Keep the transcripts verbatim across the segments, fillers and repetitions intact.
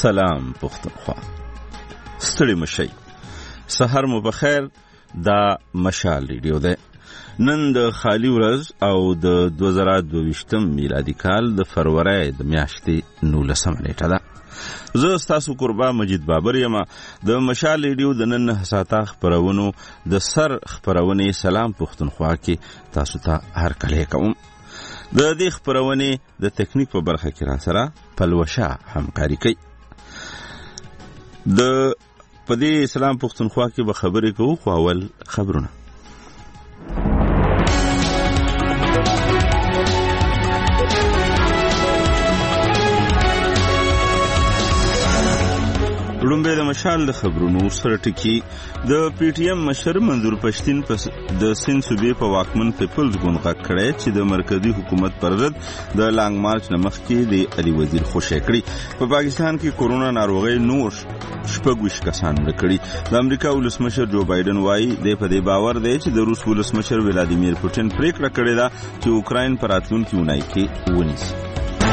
سلام پښتونخوا، ستړي مشئ، سحر مو بخیر. دا مشال ریډیو ده. نن د خالی ورځ او د دوه زره دوه ویشتم میلادي کال د فروری د میاشتې نولسمه نیټه ده. زه ستاسو قربا مجید بابر یم. د مشال ریډیو د نن ساعته خپرونو د سر خپرونې سلام پښتونخوا کې تاسو ته هر کله کوم. د دې خپرونې د تکنیک په برخه کې را سره پلوشه همکاري کوي. د پدې سلام پښتونخوا کې به خبرې کوو، خو اول خبرونه. لومبه د مشال د خبرونو سره ټکی. د پی ټی ایم مشر منظور پښتين د سند صوبې په واکمن پیپلز ګوند غږ کړی چې د مرکزی حکومت پر ضد د لانګ مارچ نه مخکې د علي وزیر خوشی کړی. په پاکستان کې کورونا ناروغي نور شپږ کسان مړه کړي. د امریکا ولسمشر جو بایدن وایي د په دې باور دی چې د روس ولسمشر ولادیمیر پوتین پریکړه کړې ده چې اوکراین پر راتلونکي اونۍ کې ونیسي.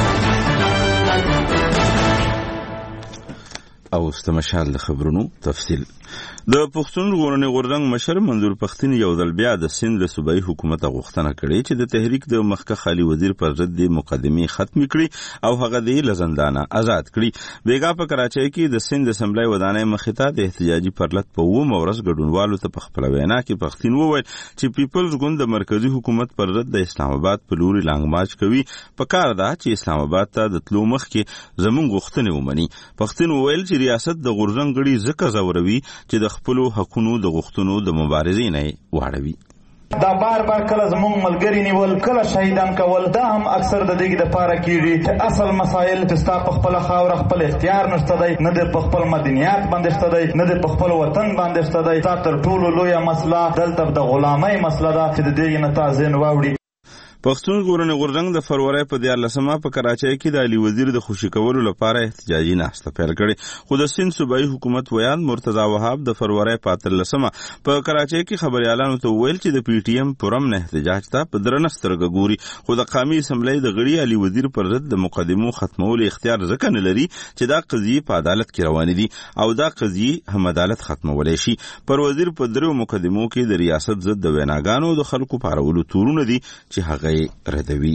او استمشال د خبرونو تفصیل. د پښتون ژغورنې غورځنګ مشر منظور پښتين یو ځل بیا د سند له صوبایي حکومت غوښتنه کړې چې د تحریک د مخکښ خالي وزیر پر ضد د مقدمې ختم کړي او هغه د لزندانه آزاد کړي. بیګا په کراچۍ کې د سند اسمبلی ودانۍ مخې ته د احتجاجي پرلط په اوومه ورځ ګډونوالو ته په خپله وینا کې پښتين وویل چې پیپلز ګوند د مرکزی حکومت پر ضد د اسلام آباد په لوري لانګ مارچ کوي. په کار ده چې اسلام آباد ته د تلو مخکې زموږ غوښتنې ومني. پښتين وویل چې ریاست د غورځنګ غړي ځکه زوروي چې د خپلو حقونو د غوښتنو د مبارزې نه واړوي. دا بار بار کله زموږ ملګری نیول، کله شهیدان کول، دا هم اکثر د دې د پاره کیږي چې اصل مسایل چې ستا په خپل خاور خپل اختیار نشته دی، نه د خپل مدنیات باندې شته دی، نه د خپل وطن باندې شته دی. تا تر ټولو لویه مسله دلته د غلامۍ مسله ده چې د دې نه تا ځین واوړي. پښتون ژغورنې غورځنګ د فروری په دیارلسمه په کراچۍ کې د علي وزیر د خوشي کولو لپاره احتجاجي ناسته پیل کړې. خو د سند صوبایي حکومت ویان مرتضی وهاب د فروری په اتلسمه په کراچۍ کې خبريالانو ته ویل چې د پی ټی ایم پرم نه احتجاج ته په درنه سترګه ګوري، خو د قومي اسمبلی د غړي علي وزیر پر ضد د مقدمو ختمولو اختیار ځکه نه لري چې دا قضیه په عدالت کې روانې دي او دا قضیه هم عدالت ختمولای شي. پر وزیر په درو مقدمو کې د ریاست ضد د ویناګانو د خلکو پارولو تورونه دي چې هغه ردوي.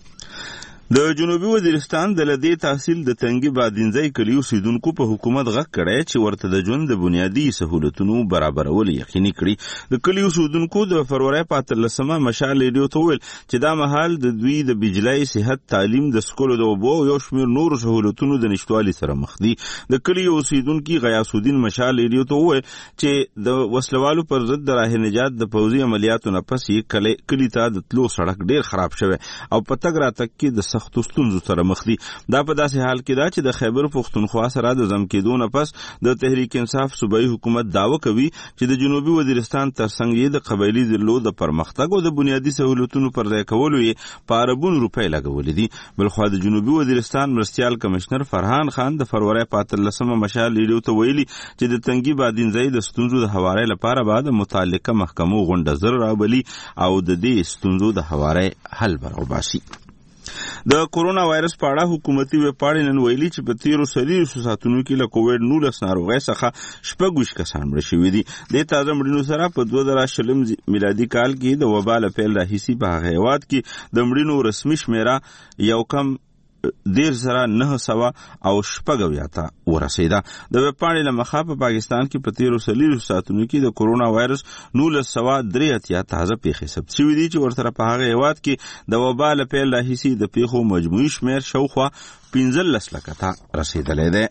د جنوبي وزیرستان د لدې تحصیل د تنګي بادینځای کلیو اوسیدونکو په حکومت غږ کړی چې ورته د ژوند د بنیادي سهولتونو برابرول یقیني کړي. د کلیو اوسیدونکو د فروری په اتلسمه مشال ریډیو ته ویل چې دا مهال د دوی د بجلی، صحت، تعلیم، د سکولو د اوبو او یو شمېر نورو سهولتونو د نشتوالي سره مخ دي. د کلیو اوسیدونکي غیاث الدین مشال ریډیو ته وویل چې د وسلوالو پر ضد د راه نجات د پوځي عملیاتو نه پس یې کلي ته د تلو سړک ډیر خراب شوی او په تګ راتګ کې د سختو ستونزو سره مخ دي. دا په داسې حال کې ده چې د خیبر پښتونخوا سره د ضم کېدو نه پس د تحریک انصاف صوبایي حکومت دعوه کوي چې د جنوبي وزیرستان ترڅنګ یې د قبایلي ضلعو د پرمختګ او د بنیادي سهولتونو پر ځای کولو یې په اربون روپۍ لګولې دي. بلخوا د جنوبي وزیرستان مرستیال کمشنر فرحان خان د فروری په اتلسمه مشال ریډیو ته ویلي چې د تنګي بادینځای د ستونزو د هوارۍ لپاره به د متعلقه محکمو غونډه زر راوبلي او د دې ستونزو د هوارۍ حل براوباسي. د کورونا وایرس په اړه حکومتي ویبپاڼې نن ویلي چې په تیرو څلوېښتو ساعتونو کې له کووډ نولس ناروغۍ څخه شپږ ویشت کسان مړه شوي دي. دې تازه مړینو سره په دوه زره شلم میلادي کال کې د وبا له پیل راهیسې په هغه هېواد کې د مړینو رسمي شمېره یو کم دیر سره نه سوه او شپږ اویا ته ورسېده. د ویبپاڼې له مخه په پاکستان کې په تیرو څلوېښتو ساعتونو کې د کورونا وایرس نولس سوه درې اتیا تازه پیښې ثبت شوي دي چې ورسره په هغه هېواد کې د وبا له پیل راهیسې د پیښو مجموعي شمېر شاوخوا پنځلس لکه ته رسېدلی دی.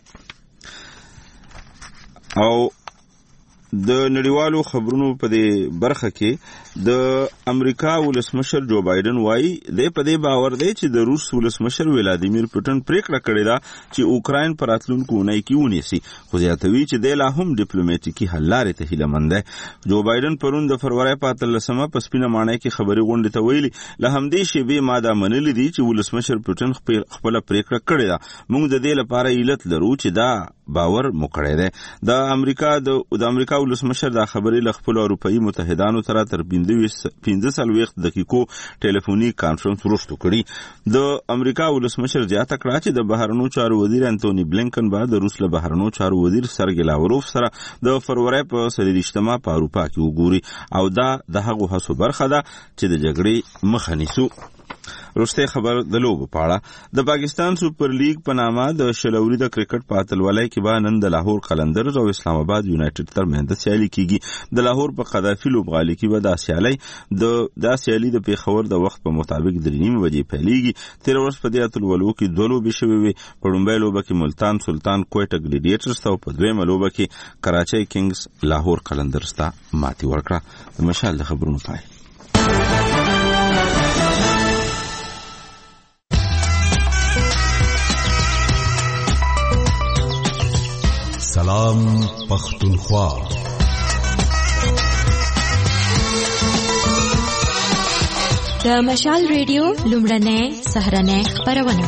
او د نړیوالو خبرونو په دې برخه کې د امریکا ولسمشر جو بایدن وایي د په دې باور دی چې د روس ولسمشر ولادیمیر پوتین پریکړه کړې ده چې اوکراین پر راتلونکو اونۍ کې ونیسي، خو زیاتوي چې دی لا هم ډیپلوماټیکي حل لارې ته هیلهمند دی. جو بایدن پرون د فروری په اتلسمه په سپینه ماڼۍ کې خبري غونډې ته ویلي له همدې شیبې ما دا منلي دي چې ولسمشر پوتین خپله پریکړه کړې ده. موږ د دې لپاره علت لرو چې دا باور مو کړی دی. د امریکا د امریکا ولسمشر دا خبرې له خپلو اروپایي متحدانو سره تر پنځه څلوېښت دقیقو ټلیفوني کانفرنس وروسته کړي. د امریکا ولسمشر زیاته کړه چې د بهرنیو چارو وزیر انتوني بلینکن به د روس له بهرنیو چارو وزیر سرګی لاوروف سره د فروری په څلېرویشتمه په اروپا کې وګوري او دا د هغو هڅو برخه ده چې د جګړې مخه نیسو. وروستی خبر د لوبو په اړه. د پاکستان سوپر لیګ په نامه د شل اوریزه کرکټ په اتلولۍ کې به نن د لاهور قلندرز او اسلام آباد یونایټډ ترمنځ سیالي کیږي. د لاهور په قذافي لوبغالي کې به دا سیالي د دا سیالي د پیښور د وخت په مطابق درې نیمې بجې پیلېږي. تېره ورځ په دې اتلولو کې دوه لوبې شوې وې. په لومړۍ لوبه کې ملتان سلطان کویټه ګلیډیټرز ته او په دویمه لوبه کې کراچۍ کینګز لاهور قلندرز ته ماتې ورکړه. د مشال د خبرونو پای. سلام پختونخوا. د مشال ریډیو لومړنۍ سهرنۍ خبرونه.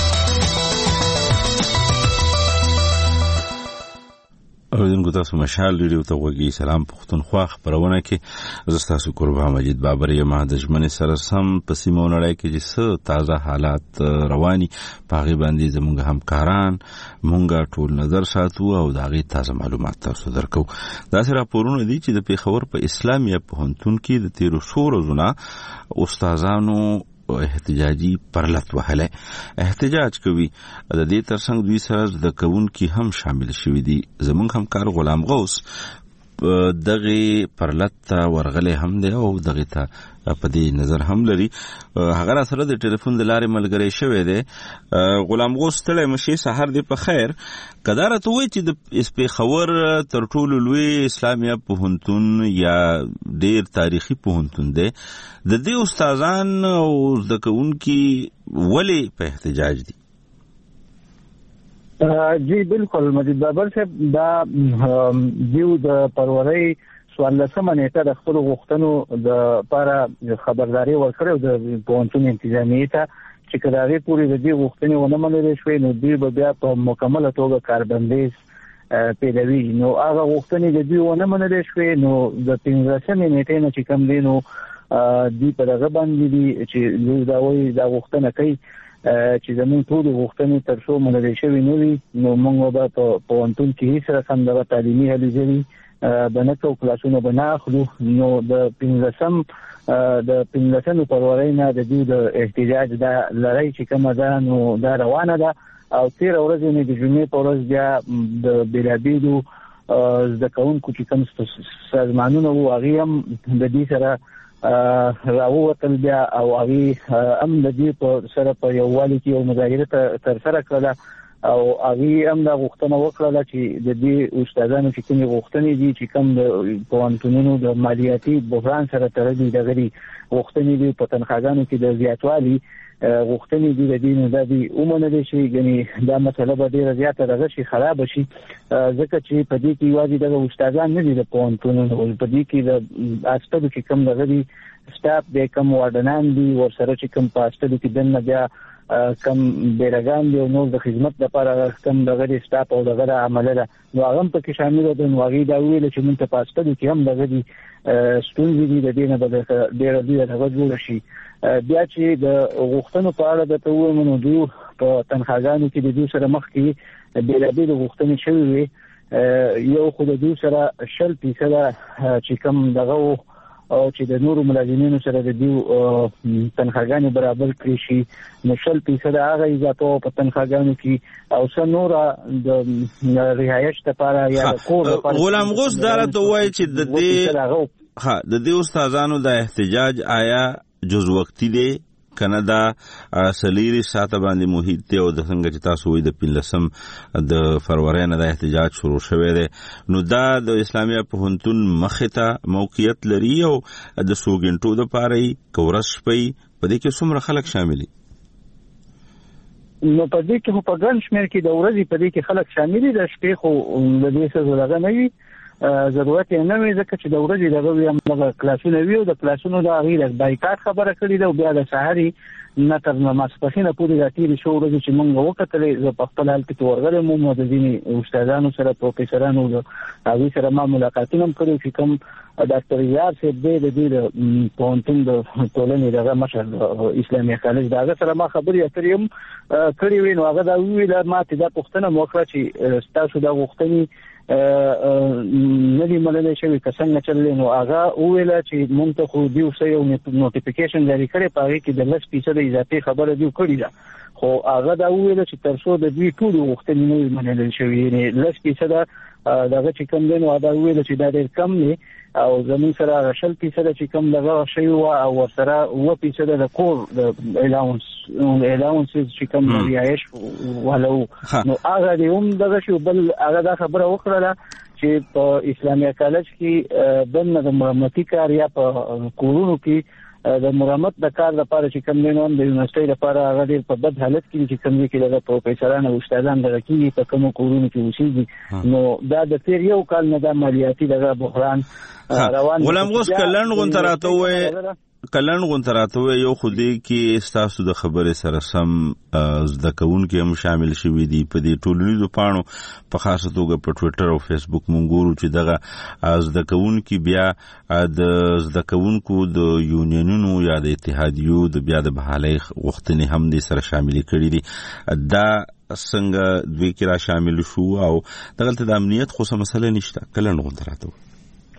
اوریدونکو تاسو مشال ریډیو ته غوږی. سلام پختونخوا خبرونه کې زه تاسو قربان مجید بابر یم. د ژمنې سره سم په سیمه نړۍ کې چې څه تازه حالات رواني پاغي باندې زموږ همکاران مونږه ټول نظر ساتو او دا غي تازه معلومات تاسو درکو. دا سره راپورونه دي چې د پیښور په اسلامیه پوهنتون کې د تیرو سورو زونه استادانو احتجاجي پرلط وهله احتجاج کوي. د دې ترڅنګ دوی سره د کوونکی هم شامل شوی دي. زمونږ همکار غلام غوث دغه پرلط ورغله هم دی او دغه ته په دې نظر هم لري. هغه سره د ټلیفون د لارې ملګری شوی دی. غلام غوث ستړی مشي سحر دی په خیر. کدار ته وای چې د پیښور تر ټولو لوی اسلامیه پوهنتون یا ډیر تاریخي پوهنتون دی. د دې استادان او د کوونکی ولی په احتجاج دي؟ جی بالکل مجید بابر صاحب دا دیو د پروري څوارلسمه نیټه د خپل غوښتنو د لپاره خبرداري ورکړو د پوهنتون انتظامیه ته چې کداغي پوری د دې غوښتنې ونه منل شوې نو دوی به بیا په مکمله توګه کاربندیز پیلوي. نو هغه غوښتنې د دوی ونه منل شوې نو د پنځلسمې نیټې نه چې کوم دی نو دوی په دغه باندې دي چې دوی دا وایي دا غوښتنه کوي چې زموږ ټول غوښتنې تر څو منل شوې نه وي نو موږ به په پوهنتون کې هیڅ رقم د تعلیمي هلې ځلې بنکو کلاسونه بنا اخلو. نو د پنځلسم د پنځلسم فروری نه د دې د احتجاج دا لړۍ چې کومه ده نو دا روانه ده او تیر ورځ نه د جمعې په ورځ بیا د بیلابیلو زده کوونکو چې کوم سازمانونه وو هغه هم د دې سره راووتل بیا او هغه هم د دې په سره په یووالي کې یو مظاهره تر سره کړه او هغه هم دا غوښتنه وکړه چې د دې استادانو چې کومې غوښتنې دي چې کوم د پوهنتونونو د مالیاتي بحران سره تړلي دغه غوښتنې دي په تنخواګانو کې د زیاتوالي غوښتنې دي د دې نه د دې ومنل شي غني دا مسله به ډیره زیاته دغه شي خراب شي ځکه چې په دې کې واجب د استادان نه دي د پوهنتونونو په دې کې د استادو چې کوم دغه دي سټاف د کوم وارډنان دي ورسره چې کوم پاستلو کې دنه بیا کم بیرګان دی نو د خدمت لپاره کم دغه سټاف او دغه عمله نو هغه په کې شامل دي نو هغه دا ویل چې موږ ته پاستلو کې هم دغه دي ستونزې دي د دې نه به ډیره ډیره دغه جوړ شي. بیا چې د غوښتنو په اړه د توو نو دوی په تنخواګانو کې د دوی سره مخ کې بیلابیل غوښتنې شوې وي. یو خو د دوی سره شل فیصد چې کوم دغه او چې د نورو ملازمینو سره د دې تنخواګانې برابر کړی شي نو شل فیصد هغه اضافه په تنخواګانو کې او څو نور د رهایش لپاره یا د کور لپاره. غلام غوث دارته وایي چې د دې ها د دې استادانو د احتجاج آیا جز وقتی دی کنه دا سلیری ساته باندې محیط دی او د څنګه چې تاسو وایي د پنځلسم د فروری نه د احتجاج شروع شوی دی نو دا د اسلامیه پوهنتون مخې ته موقعیت لري او د سوګنټو د پاره کورس پي په دې کې څومره خلک شامل دي؟ نو په دې کې په ګڼ شمېر کې د ورځې په دې کې خلک شامل دي د شپې خو د دې څه زړه نه وي ضرورت نه وي ځکه چې د ورځې دغه هم دغه کلاسونه وي او د کلاسونو د هغې د بایکاټ خبره کړې ده او بیا د سهاري نه تر ماسپښینه پورې دا تېرې شو ورځې چې موږ وکتلې زه په خپل حال کې ورغلی وم او د ځینې استادانو سره پروفیسرانو د هغوی سره ما ملاقاتونه هم کړي چې کوم ډاکټر یار صاحب دی د دې د پوهنتون د ټولنې دغه مشر اسلامي کالج د هغه سره ما خبرې اترې هم کړې وې نو هغه دا وویله ما ته دا پوښتنه مو وکړه چې ستاسو دا غوښتنې نه دي منلای شوي که څنګه چللی نو هغه وویله چې موږ ته خو دوی اوسه یو نوټیفیکیشن جاري کړی په هغې کې د لس فیصده اضافي خبره دوی کړې ده خو هغه دا وویله چې تر څو د دوی ټولې غوښتنې نه وي منلای شوي یعنې لس فیصده دغه چې کوم دی نو دا وویله چې دا ډېر کم دی او زموږ سره هغه شل فیصده چې کوم دغه شوي وه او ورسره اووه فیصده د کور د الاونس الاونسز چې کوم رعایش والا وو نو هغه دی هم دغه شو بل هغه دا خبره وکړله چې په اسلامي کالج کې دننه د مرمتي کار یا په کورونو کې د مرمت د کار لپاره چې کوم دی نو هم د یونیورسټۍ لپاره هغه ډېر په بد حالت کې چې کوم دی کې دغه پروفیسران او استادان دغه کېږي په کومو کورونو کې اوسېږي نو دا د تېر یو کال نه دا مالیاتي دغه بحران روان غلام غوث کلن غونته راته ووایې کلن غونته راته ووایې یو خو دې کې ستاسو د خبرې سره سم زده کوونکي هم شامل شوي دي په دې ټولنیزو پاڼو په خاصه توګه په ټویټر او فیسبوک مونږ ګورو چې دغه زده کوونکي بیا د زده کوونکو د یونینونو یا د اتحادیو د بیا د بحالۍ غوښتنې هم دې سره شاملې کړي دي دا څنګه دوی کې را شامل شو او دغلته د امنیت خو څه مسله نشته کلن غونته راته ووایې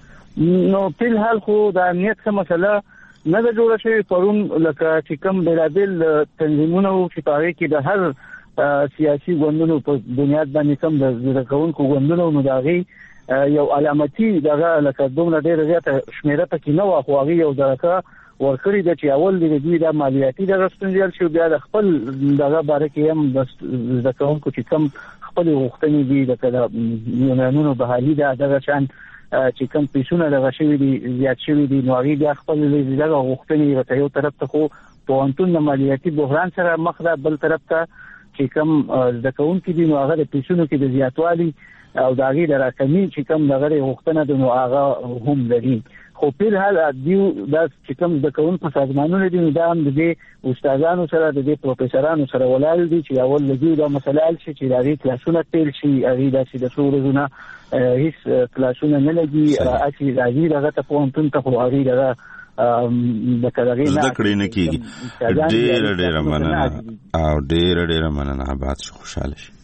نو په الحال خو د امنیت څه مسله نه ده جوړه شوې پرون لکه چې کوم بېلابېل تنظیمونه وو چې په هغې کې د هر سیاسي ګوندونو په بنیاد باندې کوم د زده کوونکو ګوندونه نو د هغې یو علامتي دغه لکه دومره ډېره زیاته شمېره پکې نه وه خو هغې یو دغه ورکړي ده چې اول د دوی دا مالیاتي دغه ستونزې حل شي بیا د خپل دغه باره کې هم د زده کوونکو چې کوم خپلې غوښتنې دي لکه د یونانونو بحالي ده دغه شان چې کوم پیسونه دغه شوي دي زیات شوي دي نو هغې بیا خپل دغه غوښتنې ورته یو طرف ته خو پوهنتون د مالیاتي بحران سره مخ ده بل طرف ته چې کوم زده کوونکي دي نو هغه د پیسونو کې د زیاتوالي او د هغې د راکمي چې کوم دغه غوښتنه ده نو هغه هم لري خو په الحال دیو دا چې کوم زده کوونکو سازمانونه دي نو دا هم د دې استادانو سره د دې پروفیسرانو سره ولاړ دي چې اول د دوی دا مسله حل شي چې د هغې کلاسونه پیل شي هغې داسې د څو ورځو نه هیڅ کلاسونه نه لګي اچې راځي دغه ته پوهنتون ته خو هغې دغه زده کړې نه کېږي ډېره ډېره مننه او ډېره ډېره مننه آباد شو خوشحاله شي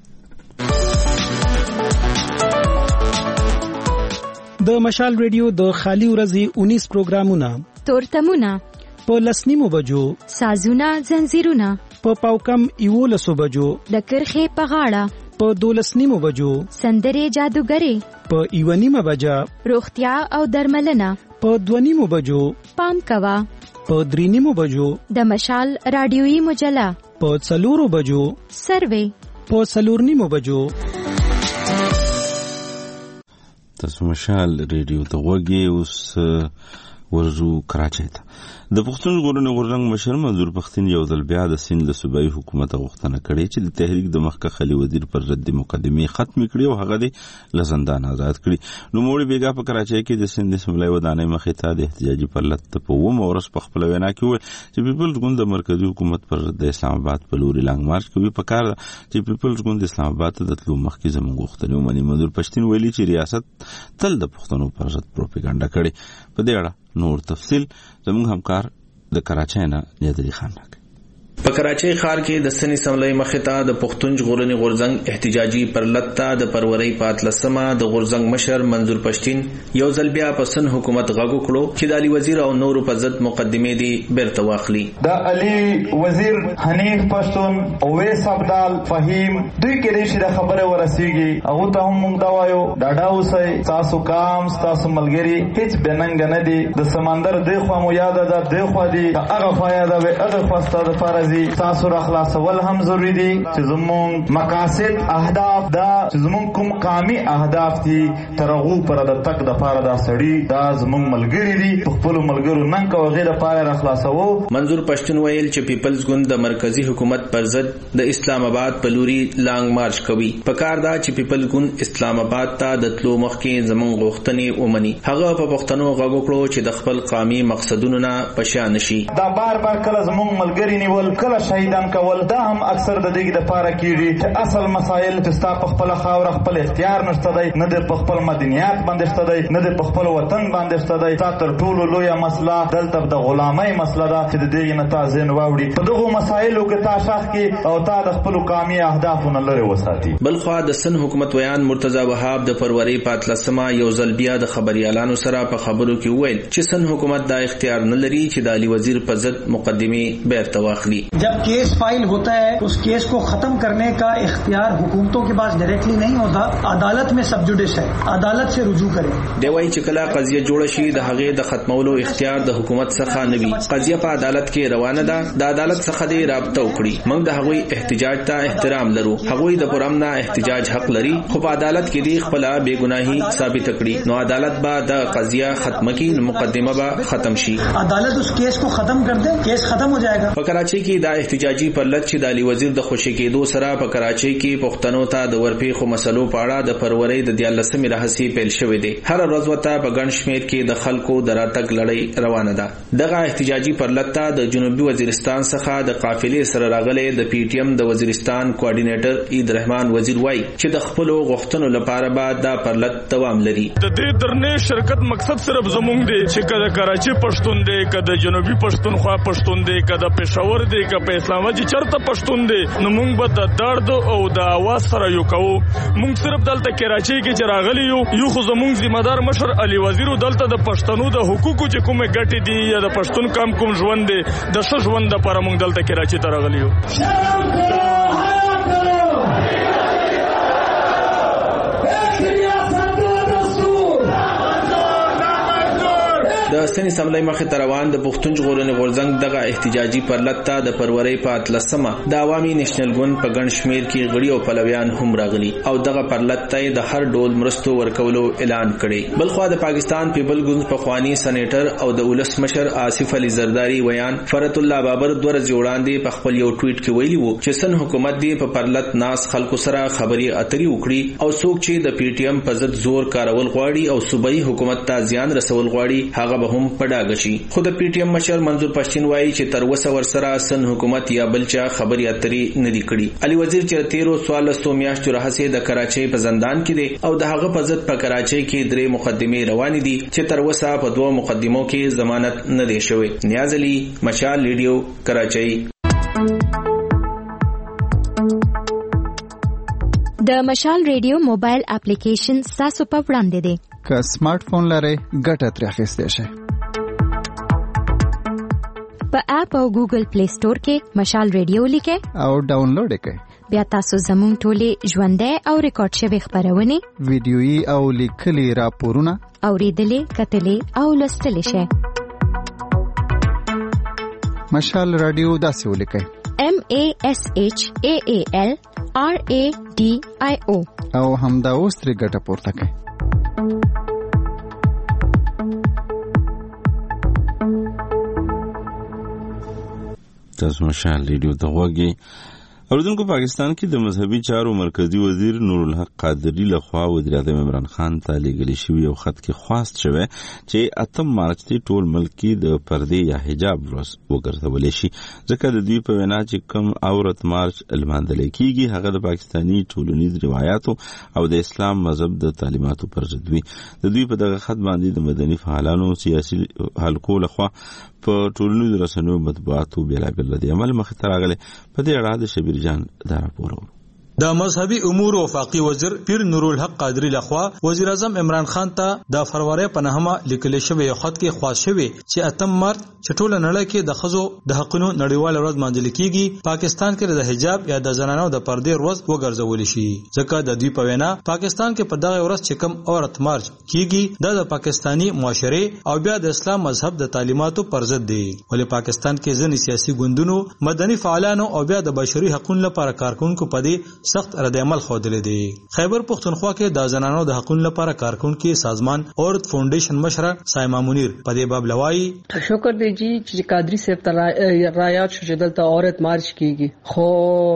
د مشال ریډیو د خالی ورځې اونیس پروګرامونه تورتمونه په لسنیمو بجو سازونه زنجیرونه په پاوکم یولسو بجو د کرخې په غاړه په دولسنیمو بجو سندرې جادوګرې په یونیمه بجا روغتیا او درملنه په دونیمو بجو پام کوا په درینیمو بجو د مشال رادیویی مجله په څلورو بجو سروي په څلورنیمو بجو تاسو مشال ریډیو ته غوږی اوس ورزو کراچۍ ته د پښتون ژغورنې غورځنګ مشر منظور پښتین یو ځل بیا د سیند له صوبایي حکومت غوښتنه کړې چې د تحریک د مخکښ علي وزیر پر ضد مقدمې ختمې کړي او هغه د له زندان آزاد کړي نوموړي بیګا په کراچۍ کې د سیند اسمبلۍ ودانۍ مخې ته د احتجاجي پرلت په اوومه ورځ په خپله وینا کې وویل چې پیپلز ګوند د مرکزي حکومت پر ضد د اسلام آباد په لوري لانګ مارچ کوي په کار ده چې پیپلز ګوند اسلام آباد ته د تلو مخکې زموږ غوښتنې ومني منظور پښتین ویلي چې ریاست تل د پښتنو پر ضد پروپاګاندا کړې په دې اړه نور تفصیل زموږ همکار د کراچۍ نه نیدري خان راکړي په کراچۍ ښار کې د سن اسمبلۍ مخې ته د پښتون ژغورنې غورځنګ احتجاجي پرلت ته د فروری په اتلسمه د غورځنګ مشر منظور پښتین یو ځل بیا په سن حکومت غږ وکړو چې د علي وزیر او نورو په ضد مقدمې دي بیرته واخلي د علي وزیر حنیف پښتون اویس عبدال فهیم دوی کې دې د خبره ورسیږي هغه ته هم موږ دا وایو ډاډه اوسئ تاسو کام تاسو ملګری هیڅ بننګ نه دي د سمندر دی خو مو یاد ده دی خو دی هغه فایده به هغه فاسته د فارز راځي تاسو را خلاصول هم ضروري دي چې زموږ مقاصد اهداف دا چې زموږ کوم قومي اهداف دي ترغو پر د تک د پاره دا سړي دا زموږ ملګری دي خپل ملګرو نن کوغه د پاره را خلاصو. منظور پښتون ویل چې پیپلز ګوند د مرکزی حکومت پر ضد د اسلام آباد په لوري لانګ مارچ کوي. پکار دا چې پیپل ګوند اسلام آباد ته د تلو مخکې زموږ غوښتنې ومني. هغه په پښتنو غږ وکړو چې د خپل قومي مقصدونو نه پشان شي. دا بار بار کله زموږ ملګری نیول کله شهیدان کول دا هم اکثر د دې د پاره کیږي چې اصل مسائل چې ستا په خپل خاور خپل اختیار نشته دی نه د خپل مدنیات باندې شته دی نه د خپل وطن باندې شته دی. تا تر ټولو لویه مسله دلته د غلامۍ مسله ده چې د دې نه تا ځین واوړي په دغه مسایلو کې تا شاخ کې او تا د خپل قومي اهدافونو لري وساتي. بل خو د سن حکومت ویان مرتضی وهاب د فروری پاتلسمه یو ځل بیا د خبريالانو سره په خبرو کې وویل چې سن حکومت دا اختیار نه لري چې د علي وزیر پر ضد مقدمه بیرته واخلي. جب کیس فائل ہوتا ہے اس کیس کو ختم کرنے کا اختیار حکومتوں کے پاس ڈائریکٹلی نہیں ہوتا. عدالت میں سب جوڈس ہے عدالت سے رجوع کریں. دی وايي چې کله قضیه جوړ شي د هغه د ختمولو اختیار د حکومت څخه نه وي. قضیه په عدالت کې روانه ده د عدالت څخه دی رابطه وکړي. موږ د هغوی احتجاج ته احترام لرو. هغوی د پرامنا احتجاج حق لري خو په عدالت کې دی خپل بے گناهي ثابت کړي نو عدالت به د قضیه ختم کړي مقدمه به ختم شي. عدالت اس کیس کو ختم کر دے کیس ختم ہو جائے گا. په کراچۍ کې د احتجاجي پرلط چې د علي وزیر د خوشی کېدو سره په کراچۍ کې پښتنو ته د ورپېښو مسلو په اړه د فروری د دیارلسمې راهیسې پیل شوې دي. هر ورځ وته په ګڼ شمېر کې د خلکو د راتګ لړۍ روانه ده. دغه احتجاجي پرلط ته د جنوبي وزیرستان څخه د قافلې سره راغلي د پی ټی ایم د وزیرستان کوارډینیټر عید رحمان وزیر وایي چې د خپل غوښتنو لپاره به دا پرلط دوام لري. د دې درنې شرکت مقصد صرف زموږ دی چې کله کراچي پښتون دی کله جنوبي پښتونخوا پښتون دی کله پېښور دی کله په اسلام آباد چرته پښتون دی نو موږ به د درد او د اواز سره یو کوو. موږ صرف دلته کراچۍ کې چې راغلي یو یو خو زموږ ذمہ دار مشر علي وزیر دلته د پښتنو د حقوقو چې کومه ګټې دي یا د پښتون کم کوم ژوند دی د ښه ژوند لپاره موږ دلته کراچۍ ته راغلي یو. د سن اسمبلی مخې ته روان د پښتون ژغورنې غورځنګ دغه احتجاجي پرلط ته د فروری په اتلسمه د عوامي نېشنل ګوند په ګڼ شمېر کې غړي او پلویان هم راغلي او دغه پرلط ته د هر ډول مرستو ورکولو اعلان کړي. بلخوا د پاکستان پیپل ګوند پخوانی سېنیټر او د ولس مشر آصف علي زرداری ویان فرت الله بابر دوه ورځې وړاندې په خپل یو ټویټ کې ویلي وو چې سن حکومت دی په پرلط ناس خلکو سره خبري اترې وکړي او څوک چې د پی ټی ایم په ضد زور کارول غواړي او صوبایي حکومت ته زیان رسول غواړي هغه به هم پډاګ شي. خو د پی ټی ایم مشر منظور پښتون وایي چې تر اوسه ورسره سن حکومت یا بلچا خبري اترې نه دي کړي. علي وزیر چې تیرو څوارلسو میاشتو راهیسې د کراچۍ په زندان کې دی او د هغه په ضد په کراچۍ کې درې مقدمې روانې دي چې تر اوسه په دوه مقدمو کې ضمانت نه دی شوی. نیاز علي، مشال ریډیو، کراچۍ. د مشال ریډیو موبایل اپلیکیشن تاسو په وړاندې دی. که سمارټ فون لرئ ګټه ترې اخیستی شئ. په اپ او ګوګل پلی سٹور کې مشال ریډیو لیکئ او ډاونلوډ کړئ. بیا تاسو زموږ ټولې ژوندۍ او ریکارډ شوي خبرونه ویډیويي او لیکلي راپورونه اوریدلې کتلې او لوستلې شئ. مشال رادیو داسې ولیکئ M A S H A A L R A D I O او همدا اوس ترې ګټه پورته کړئ. تاسو مشال ریډیو ته غوږی. اوریدونکو پاکستان کې د مذهبي چارو مرکزی وزیر نور الحق قادری لخوا وزیر اعظم عمران خان ته لیږل شوی یو خط کې خواست شوی چې اتم مارچ ته ټول ملک کې د پردې یا حجاب ورځ وګرځول شي ځکه د دوی په وینا چې کم عورت مارچ لمانځل کیږي هغه د پاکستانی ټولنیز روایتو او د اسلام مذهب د تعلیماتو پر ضد وي. د دوی په دغه خط باندې د مدني فعالانو سیاسي حلقو لخوا په ټولنیزو رسنیو مطبوعاتو بېلابېل ردعمل مخې ته راغلی. په دې اړه د شبیر جان دا راپور و. د مذهبي امور وفاقي وزیر پیر نورالحق قادری لخوا وزیر اعظم عمران خان ته د فروری په نهمه لیکل شوی خط کې خواست شوی چې اتم مارچ چې ټول نړۍ کې د خزو د حقونو نړیوال ورځ مانځل کیږي، پاکستان کې د حجاب یا د زنانو د پردې ورځ وګرځول شي، ځکه د دوی په وینا پاکستان کې په دغه ورځ چې کوم عورت مارچ کیږي د پاکستانی معاشره او بیا د اسلام مذهب د تعلیماتو پر ضد دی. ولې پاکستان کې ځینې سیاسي ګوندونو، مدني فعالانو او بیا د بشري حقوقو لپاره کارکونکو په دې سخت رد عمل خوادل دي. خیبر پختونخوا کې د زنانو د حقوقو لپاره کارکونکو سازمان عورت فاونډیشن مشره سایما منیر په دې باب لوایي شکر دی جی چې قادری صاحب ته رایات شو چې دلته عورت مارچ کیږي، خو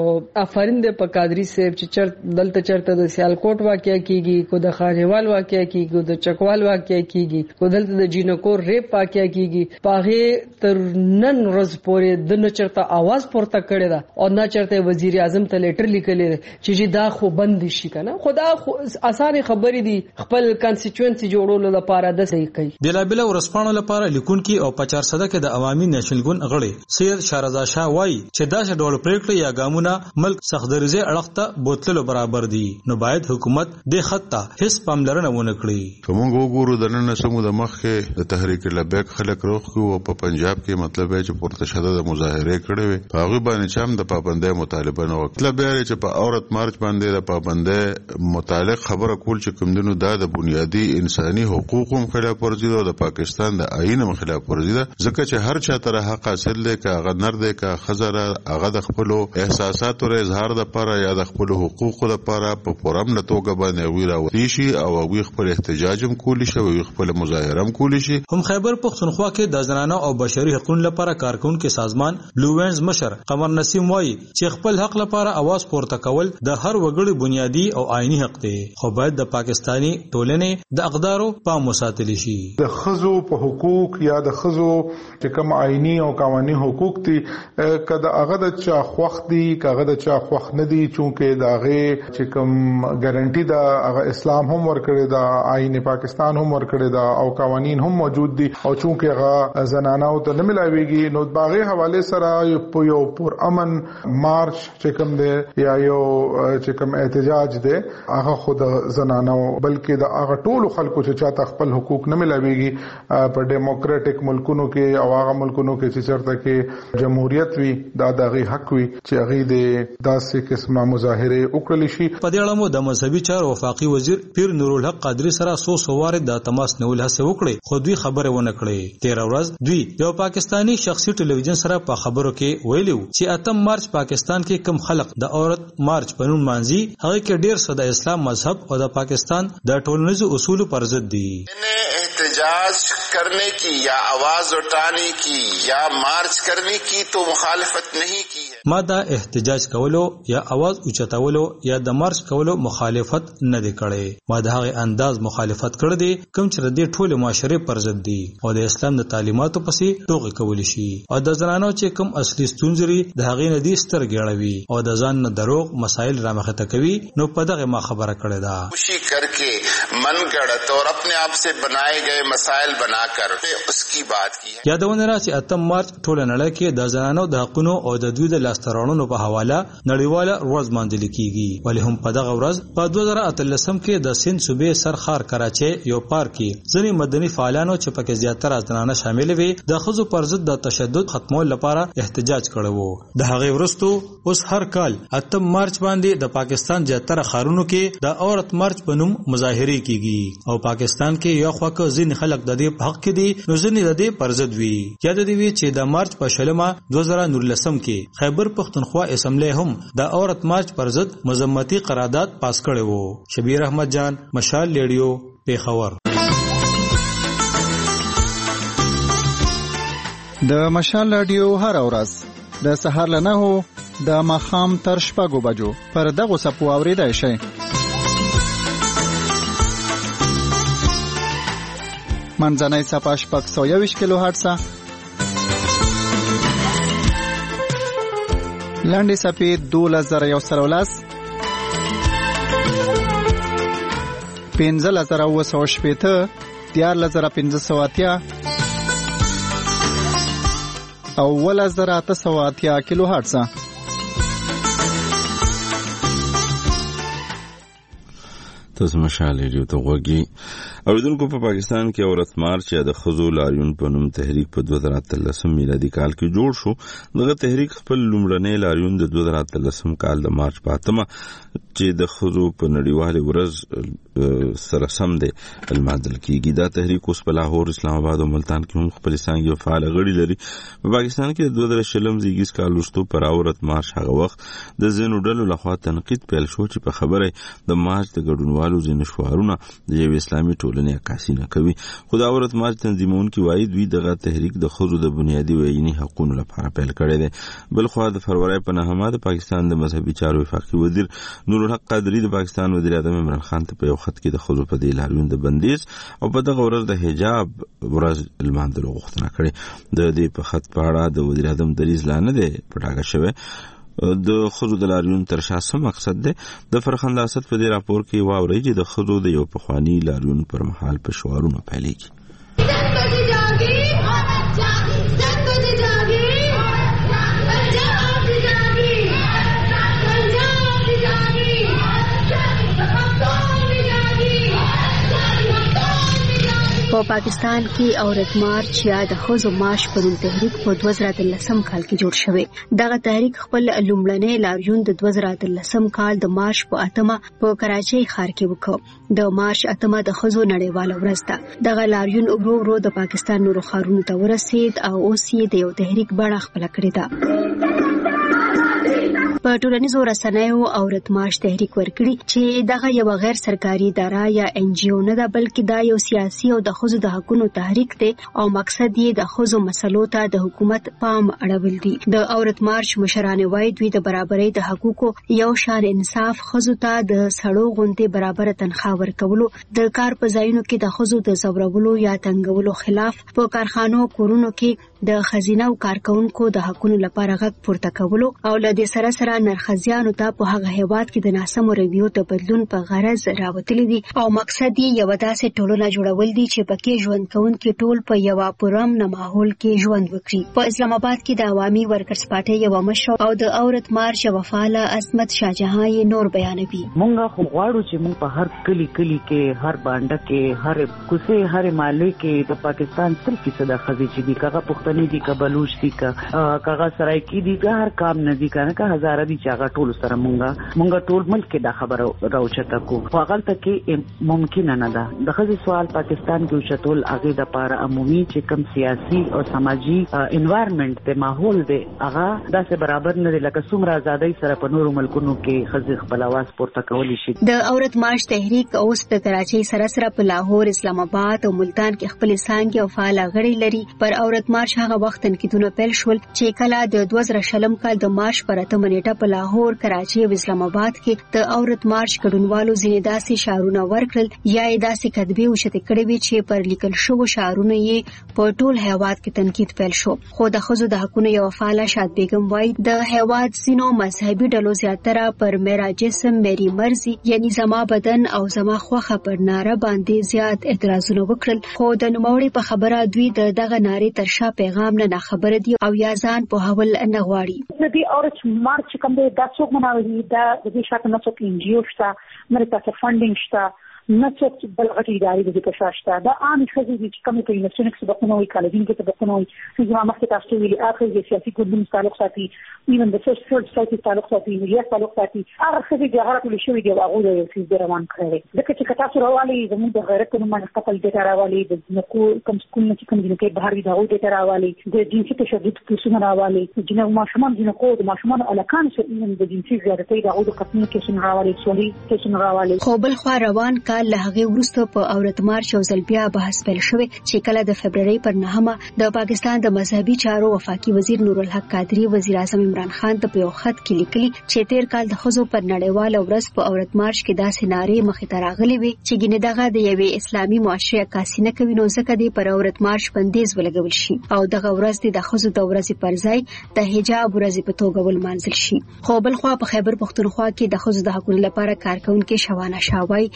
افرین د په قادری صاحب چې چر دلته چرته د سیالکوټ واقعیا کیږي، کو د خانیوال واقعیا کیږي، کو د چکوال واقعیا کیږي، کو دلته د جینکور ریپ واقعیا کیږي، پاغه تر نن ورځ پورې د نه چرته आवाज پورته کړی دا او نه چرته وزیر اعظم ته لیټر لیکلی چې دا خو بند شي کنه. خدا اسانه خبرې دي خپل کانسټیټوئنسي جوړولو لپاره د صحیح کوي. د لابل ورسپانو لپاره لیکونکي او په چار صده کې د عوامي نېشنل ګوند غړي سید شارزا شاه وایي چې دا ډول پریکړې یا ګامونه ملک سختدریزه اړخته بوتلو برابر دي، نو باید حکومت د خط ته هیڅ پاملرنه ونه کړي. کومه وګورو د نن سمو د مخه د تحریک لبیک خلک روخ کو په پنجاب کې مطلب ہے چې پورته شده د مظاهره کړي وي، هغه باندې چم د پابندۍ مطالبه نه وکړه. مطلب ہے چې په عورت مارچ باندې د پابندۍ متعلق خبره کول چې کوم دنو د بنیادی انساني حقوقو خلاف ورزي ده، د پاکستان د آئین خلاف ورزي ده، ځکه چې هر چا تر حق حاصل دی که هغه نر دی که خزر هغه د خپل احساسات او اظهار د لپاره یا د خپل حقوقو لپاره په پرم نتوګه باندې ویراوي شي او وی خپل احتجاج هم کولی شي او خپل مظاهره هم کولی شي. هم خیبر پختونخوا کې د زنانو او بشري حقوقو لپاره کارکونکو سازمان بلو وینز مشر قمر نسیم وایي چې خپل حق لپاره आवाज پورته کول د هر وګړي بنیادی او آئینی حق دی، خو باید د پاکستانی ټولنې د اقدارو پام وساتل شي. د خزو په حقوق یا د خزو چې کوم آئینی او قوانینی حقوق دي کله هغه د چا خوښ دي کله د چا خوښ نه دي، چونکه دا هغه چې کوم ګارانټي دا هغه اسلام هم ورکړي دا، آئین پاکستان هم ورکړي دا او قوانین هم موجود دي، او چونکه هغه زنانو ته نه ملاويږي نو باغې حواله سره یو پر امن مارچ چې کوم دی یا یو چې کوم احتجاج دی هغه خود زنانو بلکې د هغه ټولو خلکو چې چاته خپل حقوق نه ملاويږي په ډیموکراټک ملکونو کې او هغه ملکونو کې چې چرته کې جمهوریت وي دا دغه حق وي چې هغه د داسې قسمه مظاهره وکړل شي. په دې اړه مو د مذهبي چارو وفاقي وزیر پیر نورالحق قادری سره سو سوار د تماس نیول هڅه وکړي، خو دوی خبره ونه کړې. تیر ورځ دوی یو پاکستانی شخصي ټلویزیون سره په خبرو کې ویلو چې اتم مارچ پاکستان کې کم خلک د عورت مارچ په نوم مانځي، هغه کې ډیر څه د اسلام مذهب او د پاکستان د ټولنیزو اصولو پر ضد دي. احتجاج کرنے کی یا آواز اٹھانے کی یا مارچ کرنے کی تو مخالفت نہیں کی ہے. ما دا احتجاج کولو یا आवाज اوچتولو یا د مارچ کولو مخالفت نه دی کړی، ما د هغه انداز مخالفت کړی دی کوم چې د ټولو معاشره پر ضد دی او د اسلام د تعلیماتو پسې ټوغې کول شي او د زنانو چې کوم اصلي ستونزې د هغې نه دي سترګېړوي او د ځان نه دروغ مسایل رامخته کوي، نو په دغه ما خبره کړې ده. خوشی کر کے من گڑت اور اپنے آپ سے بنائے گئے مسائل بنا کر اس کی بات کی ہے. یادونه را چې اتم مارچ ټول نړۍ کې د زنانو د حقونو او د دوی د لاسترانونو په حواله نړیواله ورځ مانځل کیږي، ولی هم په دغه ورځ په دوه زره اتلسم کې د سند صوبې سرخار کراچۍ یو پارک کې ځینې مدني فعالانو چې پکې زیاتره زنانه شامل وي د ښځو پر ضد د تشدد ختمولو لپاره احتجاج کړی وو. د هغې وروسته اوس هر کال اتم مارچ باندې د پاکستان زیاتره ښارونو کې د عورت مارچ په نوم مظاهرې کیږي او پاکستان کې یو خوا کې ځینې خلک د دې په حق کې دي نو ځینې د دې پر ضد وي. یاد دی وی چې د مارچ په شلمه دوه زره نولسم کې خیبر پختونخوا اسمبلی هم د عورت مارچ پر ضد مذمتی قرارداد پاس کړی وو. شبیر احمد جان، مشال ریډیو، پیښور. د مشال ریډیو هر ورځ د سهار له نهو د ماښام تر شپږو بجو پر دغه سپو اوریدای شئ. منځنۍ صفحه شپږ سوه یوویشت کیلو هرټزه، لنډې صفحې دولس زره یو سل او لس، پنځلس زره اووه سوه شپېته، دیارلس زره پنځه سوه اتیا او اوولس زره اته سوه اتیا کیلو هرټزه. تاسو مشال ریډیو ته وګورئ. اوریدونکو په پاکستان کې عورت مارچ یا د ښځو لاریون په نوم تحریک په دوه زره اتلسم میلادي کال کې جوړ شو. دغه تحریک خپل لومړنی لاریون د دوه زره اتلسم کال د مارچ په اتمه چې د ښځو په نړیوالې ورځ سره سم دی لمانځل کیږي. دا تحریک اوس په لاهور، اسلام آباد او ملتان کې هم خپل څانګې او فعال غړي لري. په پاکستان کې د دوه زره شلم زیږیز کال وروسته پر عورت مارچ هغه وخت د ځینو ډلو لخوا تنقید پیل شو چې په خبره د مارچ د ګډونوالو ځینې شعارونه د یو اسلامي ټولنې عکاسي نه کوي. خو د عورت مارچ تنظیمونکي وایي دوی دغه تحریک د ښځو د بنیادي ویوني حقونو لپاره پیل کړی دی. بلخوا د فروری په نهمه د پاکستان د مذهبي چارو وفاقي وزیر نورالحق قادري د پاکستان وزیر اعظم عمران خان ته په یو خط کې د ښځو په دې لاریون د بندیز او په دغه ورځ د حجاب ورځ لمانځلو غوښتنه کړې. د دې په خط په اړه د وزیر اعظم دریځ لا نه دی په ډاګه شوی. د ښځو د لاریون تر شا څه مقصد دی؟ د فرخنده اسد په دې راپور کې واورئ چې د ښځو د یو پخواني لاریون پر مهال په شعارونو پیلېږي. په پاکستان کې عورت مارچ یا د ښځو مارچ په نوم تحریک په دوه زره اتلسم کال کې جوړ شوی. دغه تحریک خپل لومړنی لاریون د دوه زره اتلسم کال د مارچ په اتمه په کراچۍ ښار کې وکړ. د مارچ اتمه د ښځو نړیواله ورځ ده. دغه لاریون ورو ورو د پاکستان نورو ښارونو ته ورسید او اوس یې د یو تحریک بڼه خپله کړې ده. په ټولنیزو رسنیو عورت مارچ تحریک ورکړي چې دغه یو غیر سرکاري اداره یا ان جی او نه ده، بلکې دا یو سیاسي او د ښځو د حقوقو تحریک دی او مقصد یې د ښځو مسلو ته د حکومت پام اړول دي. د عورت مارچ مشران وايي دوی د برابرۍ د حقوقو، یو شان انصاف، ښځو ته د سړو غوندې برابر تنخواه ورکولو، د کار په ځایونو کې د ښځو د زورولو یا تنګولو خلاف، په کارخانو کورونو کې د خزینه او کارکونکو د حقوقو لپاره غږ پورته کولو او له دې سره سره نرخزیانو ته په هغه هیواد کې د ناسمو رویو د بدلون په غرض راوتلي دي او مقصد یې یو داسې ټولنه جوړول دي چې پکې ژوند کوونکي ټول په یو پرامن ماحول کې ژوند وکړي. په اسلام آباد کې د عوامي ورکرز پارټي یو مشر او د عورت مارچ وفاله عصمت شاهجهان یې نور بیانوي. مونږ خو غواړو چې مونږ په هر کلی کلی کې، هر بانډه کې، هر کوڅه، هر محله کې د پاکستان تل کې صدا خزي چې دي کغه پښتني دي، که بلوچ دي، که کغه سرایکی دي، که هر کام نه دي، کنه که هزاره دي چې هغه ټول سره مونږه مونږ ټول ملک کې دا خبره راوچته کو. خو هغه ته کې ممکن نه ده. د خزي سوال پاکستان کې چتول هغه د پاره عمومي چې کم سیاسي او سماجی انوایرنمنت ته ماحول دی هغه داسې برابر نه دی لکه څومره ازادۍ سره په نورو ملکونو کې خزي خپل आवाज پورته کولی شي. د عورت مارچ تحریک اوس د کراچۍ سره سره په لاهور، اسلام آباد او ملتان کې خپل څانګې او فعال غړي لري. پر عورت مارچ هغه وخت تنقیدونه پیل شول چې کله د دوه زره شلم کال د مارچ پر اتمه نیټه په لاهور، کراچۍ او اسلام آباد کې د عورت مارچ ګډونوالو ځینې داسې شعارونه ورکړل یا یې داسې کتبې اوچتې کړې وې چې پر لیکل شوو شعارونه یې په ټول هیواد کې تنقید پیل شو. خو د ښځو د حقوقو یوه فعاله شاد بیګم وایي د هیواد ځینو مذهبي ډلو زیاتره پر میرا جسم میری مرضي یعنی زما بدن او زما خوښه پر ناره باندې زیات اعتراضونه وکړل. خو د نوموړي په خبره دوی د دغه نارې تر شا پیغام نه خبره دي او یا ځان په حول نه غواړي. د دې عورت مارچ کوم دی دا څوک مناوي، دا د دې شاته نه څوک ان جی او شته، نه تاسو فنډینګ شته، نه څوک بل غټي ادارې د دې په شته. دا عام خزي چې کوم په یونیورسيټي کې سبقونه وي، کالجین کې سبقونه وي، چې ما مخکې تاسو ویلي اخر د سیاسي ګوندونو تعلق ساتي، ایون د سوشل سايټي تعلق ساتي، میډیا تعلق ساتي. هغه خزي چې هغه ټول شوی دی هغه د یو څه روان کړی. ځکه چې تاسو راوالي زموږ د غیرت په نوم خپل ډیټا راوالي، د نکو کوم سکول نه چې کوم دي کې بهر د هغه ډیټا راوالي، د جنسي تشدد کیسونه راوالي، د جنو ماشومان د نکو د ماشومان الکان چې د جنسي زیاتې د هغه د قسمه کیسونه راوالي، سولي کیسونه راوالي. خو بل خو روان کال له هغه ورسته په عورت مارچ او زلبیا بحث پیل شوی چې کله د فبرवरी پر نهمه د پاکستان د مذهبي چارو وفاقي وزیر نورالحق قادري وزیر اعظم عمران خان ته په یو خط کې لیکلي چې تیر کال د ښځو پر نړیواله ورځ په عورت مارچ کې داسې نارې مخې ته راغلي وي چې ګینه دغه د یوې اسلامي معاشرې عکاسي نه کوي، نو ځکه دی پر عورت مارچ بندیز ولګول شي او دغه ورځ د ښځو د ورځې پر ځای د حجاب ورځې په توګه ولمانځل شي. خو بل خو په خیبر پښتونخوا کې د ښځو د حقوقو لپاره کارکونکو شوانه شاوای د دغه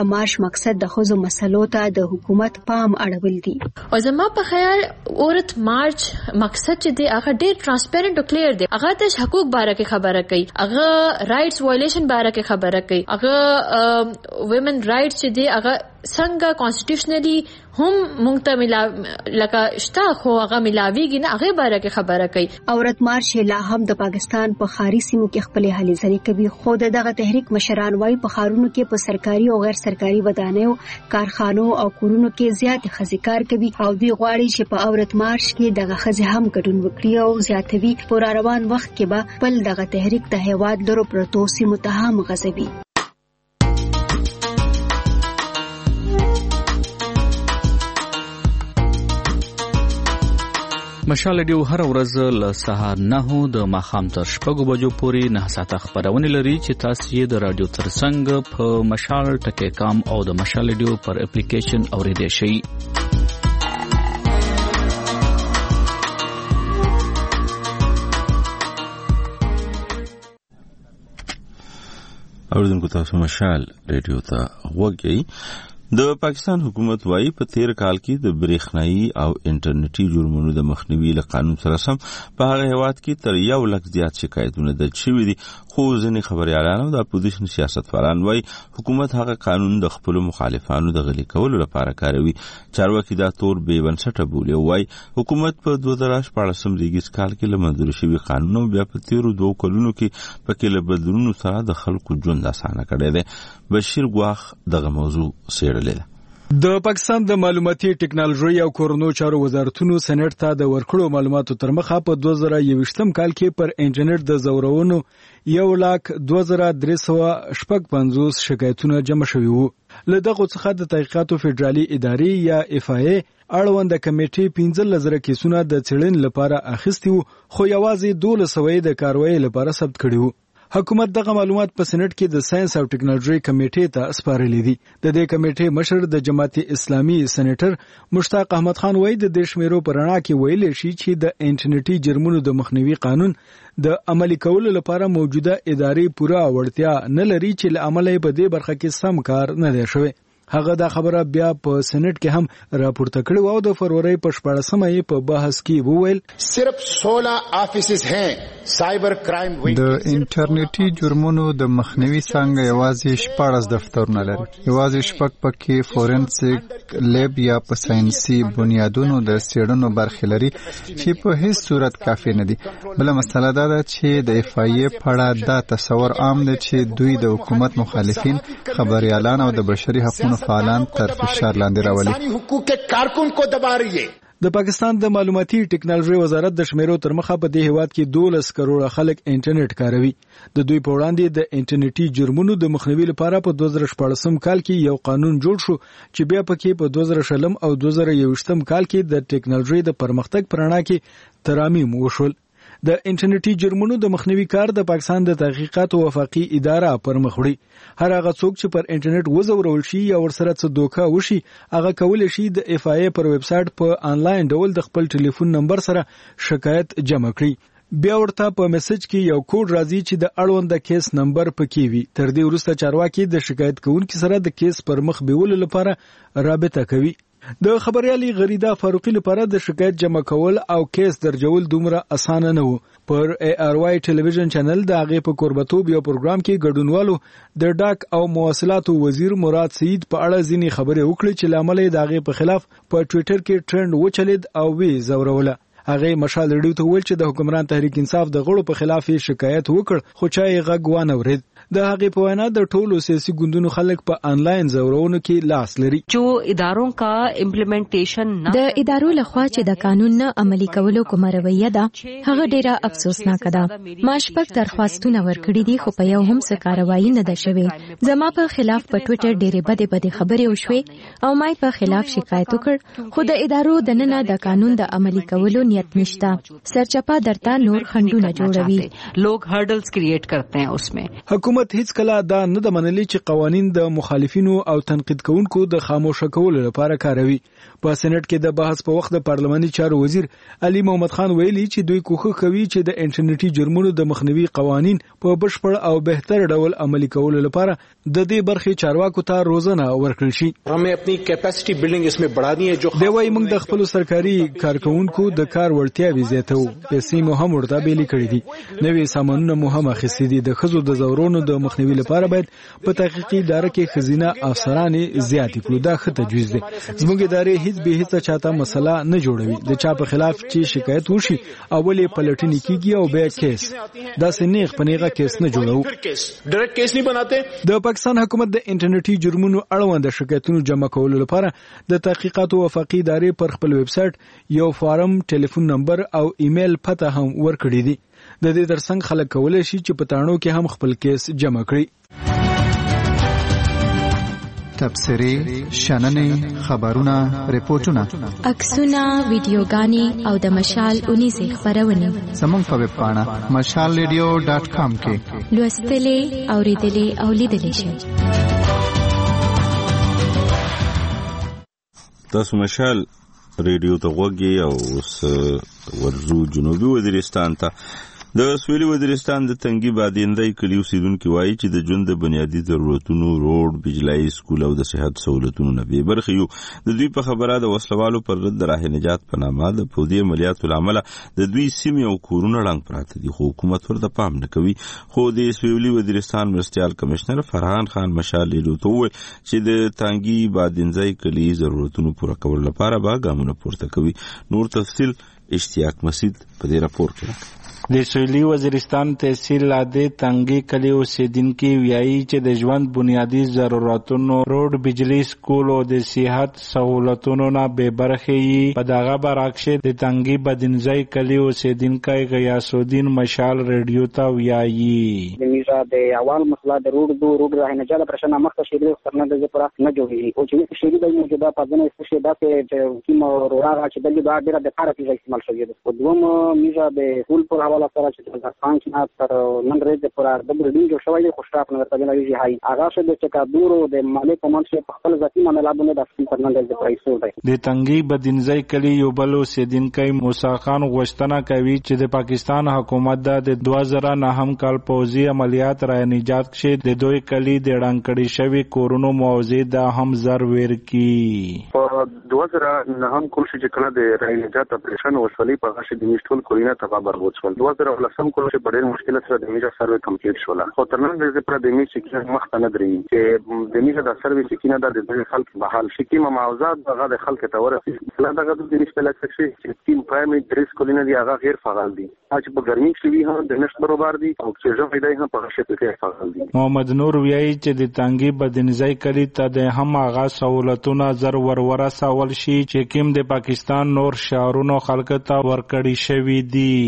د مارش مقصد د خزو مسلو ته د حکومت پام اړول دي. او زما په خیال عورت مارچ مقصد چې دی هغه ډیر ترانسپیرنٹ او کلیر دی. هغه د حقوق باره کې خبره کوي، هغه رائټس وایلیشن باره کې خبره کوي، هغه ویمن رائټس چې دی هغه څنګه کانسټیټیوشنلی هم مونږ ته ملا لکه شتا خو هغه ملاویږي نه، هغه باره کې خبره کوي. عورت مارچ لا هم د پاکستان په خاري سیمو کې خپل هلې ځلې کوي، خو دغه تحریک مشران وايي په خارونو کې په سرکاري او غیر سرکاري ودانیو، کارخانو او کورونو کې زیات خزي کار کوي او دوی غواړي چې په عورت مارچ کې دغه خزي هم ګډون وکړي او زیاتوي په را روان وخت کې به بل دغه تحریک د هیواد لرو پروتو سیمو ته هم غځوي. مشال ریډیو هر ورځ له سهار نهو د ماښام تر شپږو بجو پورې نه ساعته خبرونه لري چې تاسو یې د رادیو ترڅنګ په مشال ټکی کام او د مشال ریډیو پر اپلیکیشن اوریدئ شئ. اوریدونکو تاسو مشال ریډیو ته غوږی. د پاکستان حکومت وايي په تیر کال کې د برېښنايي او انټرنیټي جرمونو د مخنیوي له قانون سره سم په هغه هیواد کې تر یو لک زیات شکایتونه درج شوي دي، خو ځینې خبريالان او د اپوزیشن سیاستوالان وايي حکومت هغه قانون د خپل مخالفانو د غلي کولو لپاره کاروي. چارواکي دا تور بې بنسټه بولي او وايي حکومت په دوه زره شپاړسم زیږیز کال کې له منظور شوي قانون بیا په تیرو دوه کلونو کې پکې له بدلونونو سره د خلکو ژوند اسانه کړی دی. بشیر ګواخ دغه موضوع سیړ د پاکستان د معلوماتي ټکنالوژي او کورونو چارو وزارتونو سېنات ته د ورکړو معلوماتو تر مخه په دوه زره یوویشتم کال کې پر انټرنیټ د زورونو یو لک دوه زره درې سوه شپږ پنځوس شکایتونه جمع شوي وو. له دغه څخه د تحقیقاتو فدرالي ادارې یا اف آی ای اړوند کمیټې پنځه زره کیسونه د څېړنې لپاره اخیستي وو، خو یوازې دوه سوه د کاروایی لپاره ثبت کړي وو. حکومت دغه معلومات په سېنات کې د ساينس او ټکنالوژي کمیټې ته سپارلې دي. د دې کمیټې مشر د جماعت اسلامي سېنیټر مشتاق احمد خان وایي د دې شمیرو په رڼا کې ویل شي چې د انټرنیټي جرمونو د مخنیوي قانون د عملي کولو لپاره موجوده ادارې پوره وړتیا نه لري چې له عمله په دې برخه کې سم کار نه دی شوی. هغه دا خبره بیا په سېنات کې هم راپورته کړې او د فروری په شپاړسمه یې په بحث کې وویل صرف सोलह آفیسز ہیں سایبر کرائم وing. د انټرنیټي جرمونو د مخنیوي څنګه یوازې شپاړس دفترونه لري، یوازې شپږ پکې فورنسیک لیب یا په ساينسي بنیادونو د څېړنو برخې لري چې په هیڅ صورت کافي نه دي. بل مسله دا ده چې د اف آی ای په اړه دا تصور عام دی چې دوی د حکومت مخالفین، خبريالان او د بشري حقوقو فعالان تر فشار لاندې راولي. انساني حقوق کے کارکن کو دبا رہی ہے. د پاکستان د معلوماتي ټکنالوژي وزارت د شمیرو تر مخه په دې هیواد کې دولس کروڑه خلک انټرنیټ کاروي. د دوی په وړاندې د انټرنیټي جرمونو د مخنیوي لپاره په دوه زره شپاړسم کال کې یو قانون جوړ شو چې بیا پکې په دوه زره شلم او دوه زره یوویشتم کال کې د ټکنالوژي د پرمختګ پر اړه کې ترامیم وشول. د انټرنیټي جرمونو د مخنیوي کار د پاکستان د تحقیقاتو وفاقي اداره پر مخ وړي. هر هغه څوک چې پر انټرنیټ وزورول شي یا ورسره څه دوکه وشي هغه کولای شي د اف آی ای پر ویب سټ په انلاین ډول د خپل ټلیفون نمبر سره شکایت جمع کړي. بیا ورته په میسج کې یو کوډ راځي چې د اړوند کیس نمبر پکې وي. تر دې وروسته چارواکي د شکایت کوونکي سره د کیس پر مخ بیولو لپاره رابطه کوي. د خبريالي غریدا فاروقي لپاره د شکایت جمع کول او کیس درجول دومره اسانه نه وو. پر ای آر واي ټلویزیون چینل د هغه په قربتوب یو پروګرام کې ګډونوالو د ډاک او مواصلاتو وزیر مراد سعید په اړه ځینې خبرې وکړي چې لامل یې د هغه په خلاف په ټوئیټر کې ټرند وچلید او وی زوروله. هغه مشال ریډیو ته ویل چې د حکمران تحریک انصاف د غړو په خلاف شکایت وکړ، خو چا یې غږ وانه ورید. د هغه په وینا د ټولو سیاسي ګوندونو خلک په انلاین زورونو کې لاس لري. جو اداروں کا امپلیمنټیشن نه د ادارو لخوا چې د قانون نه عملي کولو کومه رویه ده هغه ډیره افسوسناک ده. ما شپږ درخواستونه ورکړي دي خو په یو هم څه کاروایی نه ده شوې. زما په خلاف په ټوئیټر ډیره بده بده خبرې وشوې او ما په خلاف شکایت وکړ، خو د ادارو د نن د قانون د عملي کولو نیت نشته. سرچپا درته نور خندونه جوړوي. لوگ هرډلز کریټ کرتے ہیں اس میں. حکومت حکومت هیڅ کله دا نه د منلي چې قوانین د مخالفینو او تنقید کوونکو د خاموشه کولو لپاره کاروي. په سېنات کې د بحث په وخت د پارلماني چارو وزیر علي محمد خان ویلي چې دوی کوښښ کوي چې د انټرنیټي جرمونو د مخنیوي قوانین په بشپړ او بهتر ډول عملي کولو لپاره د دې برخې چارواکو ته روزنه ورکړل شي. همې خپل کیپاسټي بلډینګ اسمه بڑھانی ہے جو دی وايي موږ د خپل سرکاري کارکونکو د کار وړتیاوې زیاتو. پیسې مو هم ورته بیلې کړې دي. نوې سامانونه مو هم اخیستي دي. د ښځو د زورونو د مخنیوي لپاره باید په تحقیقي اداره کې ښځینه افسرانې زیاتې کړو. دا ښه تجویز دی. زموږ ادارې هیڅ به هیڅ چاته مسله نه جوړوي. د چا په خلاف چې شکایت وشي اول یې پلټنې کیږي او بیا کیس. دا سنیغ پنیغه کیس نه جوړو. ډایرکټ کیس نه بناتے. د پاکستان حکومت د انټرنیټي جرمونو اړوند شکایتونو جمع کولو لپاره د تحقیقاتو وفاقي ادارې پر خپل ویب سټ یو فارم، ټلیفون نمبر او ایمیل پته هم ورکړي دي. د دې ترڅنګ خلک کولای شي چې په تاڼو کې هم خپل کیس جمع کړي. تبصرې، شننې، خبرونه، ریپورتونه، عکسونه، ویډیوګانې او د مشال اونیزې خبرونه زموږ په ویب پاڼه مشال ریډیو ډاټ کام کې لوستلې، اوریدلې او لیدلې شئ. تاسو مشال ریډیو ته غوږی او اوس ورزو جنوبي وزیرستان ته. د سویلي وزیرستان د تنګي بادیندای کلی اوسیدونکو وایي چې د ژوند د بنیادي ضرورتونو، روډ، بجلی، سکول او د صحت سہولتونو نه بې برخې یو. د دوی په خبره د وسلوالو پر ضد د راه نجات په نامه د پودي عملیاتو له امله د دوی سیمې او کورونه ړنګ پراته دي، خو حکومت ورته پام نه کوي. خو د سویلي وزیرستان مرستیال کمشنر فرحان خان مشال ریډیو ته وویل چې د تنګي بادیندای کلی ضرورتونو پوره کولو لپاره به ګامونه پورته کوي. نور تفصیل اشتیاق مسید په دې راپور کې راکړي. د سویلي وزیرستان تحصیل لاده تنګي کلی اوسیدونکي ویایي چې د ژوند بنیادی ضرورتونو، روډ، بجلی، سکول او د صحت سہولتونو نه بې برخې یي. په دغه برعکس د تنګي بدنځای کلی اوسیدونکی غیاث الدین مشال ریډیو ته ویایي میزه د اول مسله د روډ دو روډ راه نه جلا پرشنه مخته شیدو سرنه د زپرا نه جوړي او چې شیدو د موجوده په ځنه څه دا چې کیمو روړه چې د دا ډیره د کار په استعمال شوی دی. په دوم میزه د سکول پر حواله سره چې د افغان کې تر نن ورځې پر د بلډینګ جوړ شوی دی، خو شټاپ نه ورته لوي هاي هغه څه د چکادورو د مالک په منځ په خپل ذاتی معاملاتو د افغان پر نن ورځې پرایسو دی. د تنګي بدنځای کلی یو بل اوسیدونکی موسی خان غوښتنه کوي چې د پاکستان حکومت د دوه زره نهم کال پوځي عملیات را نجات کې د دوی کلی د ړنګ کړي شوی کورونو موضوع د هم زر ور کی. په دوه زره نهم کال چې کله د را نجات اپریشن وشولې په هغه د میشتول کورینه تبا بربود شول. دوه زره لسم کال چې ډېر مشکل سره د میجا سروې کمپلیټ شول. خو تر نن ورځې پر د میجا کې مخ ته نه دري چې د میجا د سروې سکینه د د خلک بحال شي ما معاوضات دغه د خلک ته ورسې لا دغه د نشته لکه چې تیم پرایمري دریس کولینه دی هغه غیر فعال دي چې په ګرمي کې وی هم د نشته برابر دي او چې ژوند دی هم په شپه کې فعال دي. محمد نور ویایي چې د تنګي بدنځای کلی ته د هم هغه سہولتونه زر وروره سوال شي چې کوم د پاکستان نور شهرونو خلک ته ورکړي شوی دي.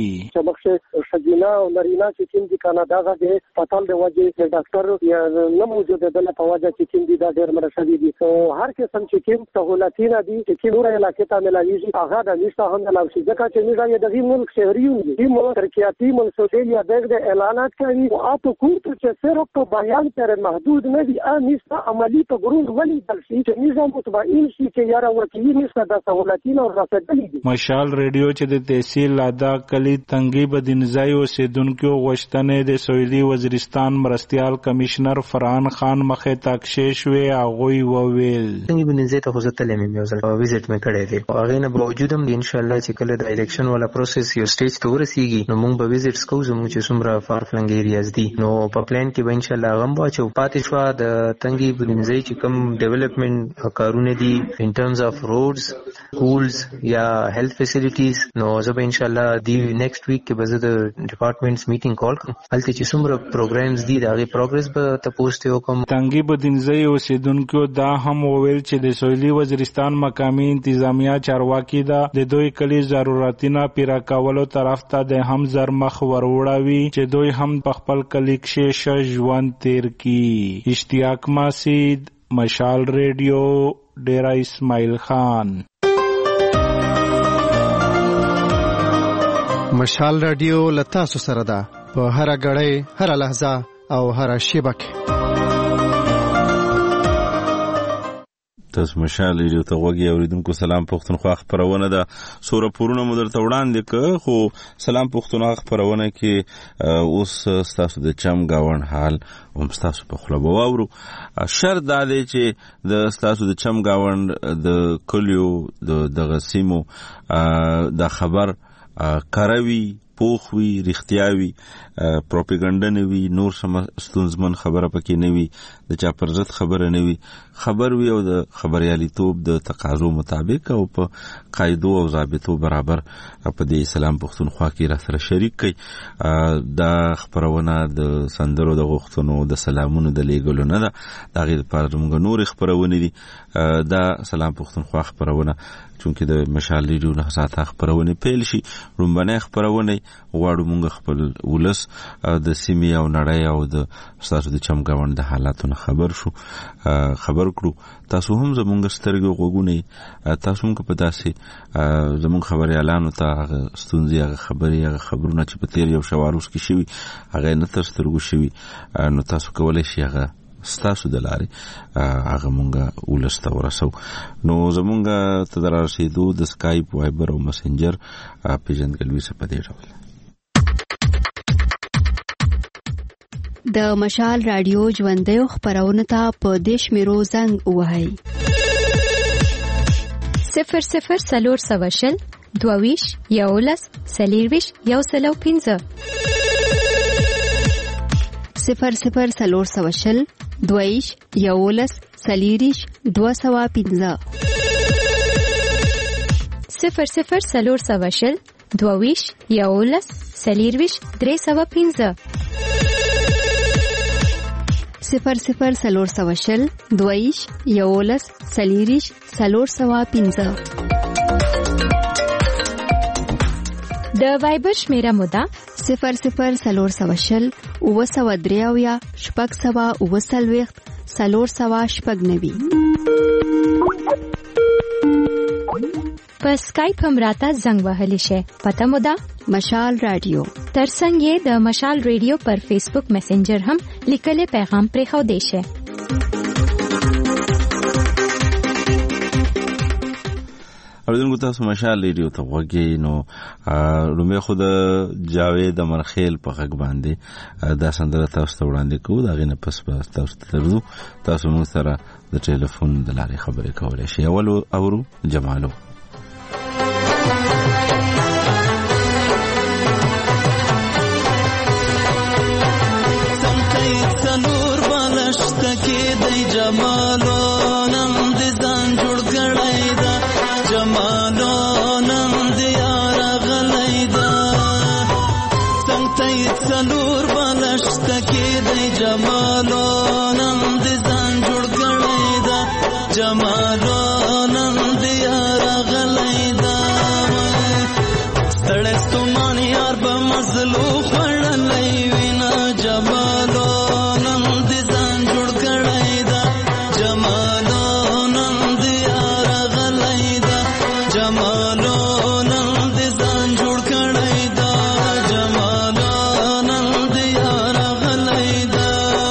شجینا او نرینا چې کوم دي کنه دا د پټال د وجه د ډاکټر یا نه موجود د په وجه چې کوم دي دا ډېر مرشدي دي او هر قسم چې کوم سہولتونه دي چې کوم علاقې ته ملایي هغه د نشته هم د لوشي ځکه چې موږ یې د ملک شهريون دي ملک ترکیاتی منسوبي یا د اعلانات کوي او اته کوټ چې صرف په بیان پر محدود نه دي ا نشته عملی په ګروند ولي بل شي چې نظام متبعین شي چې یاره وکیل نشته د سہولتونه او رسېدلي دي. مشال ریډیو چې د تحصیل لاده کلی تنګي بدنځای اوسیدونکو غوښتنې د سویلي وزیرستان مرستیال کمشنر فرحان خان مخه تاکشش وی هغه وویل تنګي بدنځای ته خوځتلې مې یو ځل وزټ مې کړې دي او هغه نه باوجود هم ان شاء الله چې کله د الیکشن ولا پروسس یو سټیج ته ورسیږي نو موږ به وزټس کوو زموږ چې څومره فار فلنګ ایریاز دي نو په پلان کې به ان شاء الله غم واچو پاتې شو د تنګي بدنځای چې کوم ډیولپمنٹ کارونه دي ان ټرمز اف روډز سکولز یا هیلث فیسیلیټیز نو زه به ان شاء الله دی نیکسټ ویک کې به زه د ډپارټمنټس میټینګ کال کوم هلته چې څومره پروګرامز دي دا غي پروګرس به تاسو ته وکم. تنګي بدنځای اوسیدونکو دا هم وویل چې د سویلي وزیرستان مقامی انتظامیه چارواکي دا د دوی کلی ضرورتونه پیرا کولو طرف ته د هم زر مخ وروړوي چې دوی هم په خپل کلی کې ش ژوند تیر کی. اشتیاق مسید، مشال ریډیو، ډیرا اسماعیل خان. مشال رادیو لتا سره ده په هر غړې هر لحظه او هر شیبه کې. تاسو مشال ریډیو ته وګورئ اوریدونکو. سلام پښتونخوا خبرونه ده سوره پورونه مو درته وړاندې ک خو سلام پښتونخوا خبرونه کې اوس تاسو د چم گاون حال هم تاسو په خپل باورو شرط دا دی چې د تاسو د چم گاون د کلیو د دغه سیمو د خبر کاروي پوخوي رښتیاوي پروپاګاندا نه وي نور سم ستونزمن خبره پکې نه وي د چا پر ضد خبره نه وي خبر وي او د خبرياليتوب د تقاضو مطابق او په قاعده او ضابطو برابر په دې اسلام پښتونخوا کې را سره شریک کړي. دا خبرونه د سندرو د غوښتنو د سلامونو د لیګلو نه ده دا غیر پر موږ نور خبرونه دي. دا سلام پښتونخوا خبرونه چونکه د مشال ریډیو نه ساته خبرونه پیل شي رومبنه خبرونه غواړو موږ خپل ولس د سیمې او نړۍ او د تاسو د چمګاوند د حالاتونو خبر شو خبر کړو. تاسو هم زموږ سترګو غوګونه تاسو هم په داسې زموږ خبري اعلان ته ستونزې هغه خبري هغه خبرونه چې په تیر یو شواروس کې شوي هغه نه تر سترګو شوي نو تاسو کولای شئ هغه ستاسو د لارې هغه مونږه ولسته ورسو. نو زمونږه ته درارسېدو د سکایپ وایبر او مسنجر پیژندګلوي څخه په دې ډول د مشال رادیو ژوندۍ خبرونه ته په دیش میرو زنګ وهاي صفر صفر سلور سواشل دوویش یولس سلیرویش یو سلو پینځه صفر صفر سلور سواشل دویش یولس سلیریش دو سوا پینځه صفر صفر سلور سواشل دویش یولس سلیرویش درې سوا پینځه صفر صفر سلور سواشل دویش یولس سلیریش سلور سوا پینځه. د وایبر شمیره مودا صفر صفر سلور سواشل اوه سوا دریاویا شپږ سوا اوه سلويخت سلور سوا شپږ نوي. په سکایپ هم راته زنګ وهلی شي پته مودا مشال رادیو ترڅنګ یې د مشال رادیو پر فیسبوک میسنجر هم لیکل پیغام پرې خو دی شي. اوریدونکو تاسو مشال ریډیو ته وګورئ نو رومه خود جاوید امرخیل په غږ باندې دا سندره تاسو ته وړاندې کوو دا غینه پس تاسو ته ترځو تاسو موږ سره د ټلیفون د لارې خبرې کولای شئ. اول اورو جمالو سمتای سنور بالشت کې د جمالو نن د ځان جوړ کړای دا جمالو نن د یار غلای دا سمتای سنور بالشت کې د جمالو نن د ځان جوړ کړای دا جمالو نن د یار غلای دا ستړی ستومان یار به مزلو خړلای وینا جمالو نن د ځان جوړ کړای دا جمالو نن د یار غلای دا جمالو نن د ځان جوړ کړای دا جمالو نن د یار غلای دا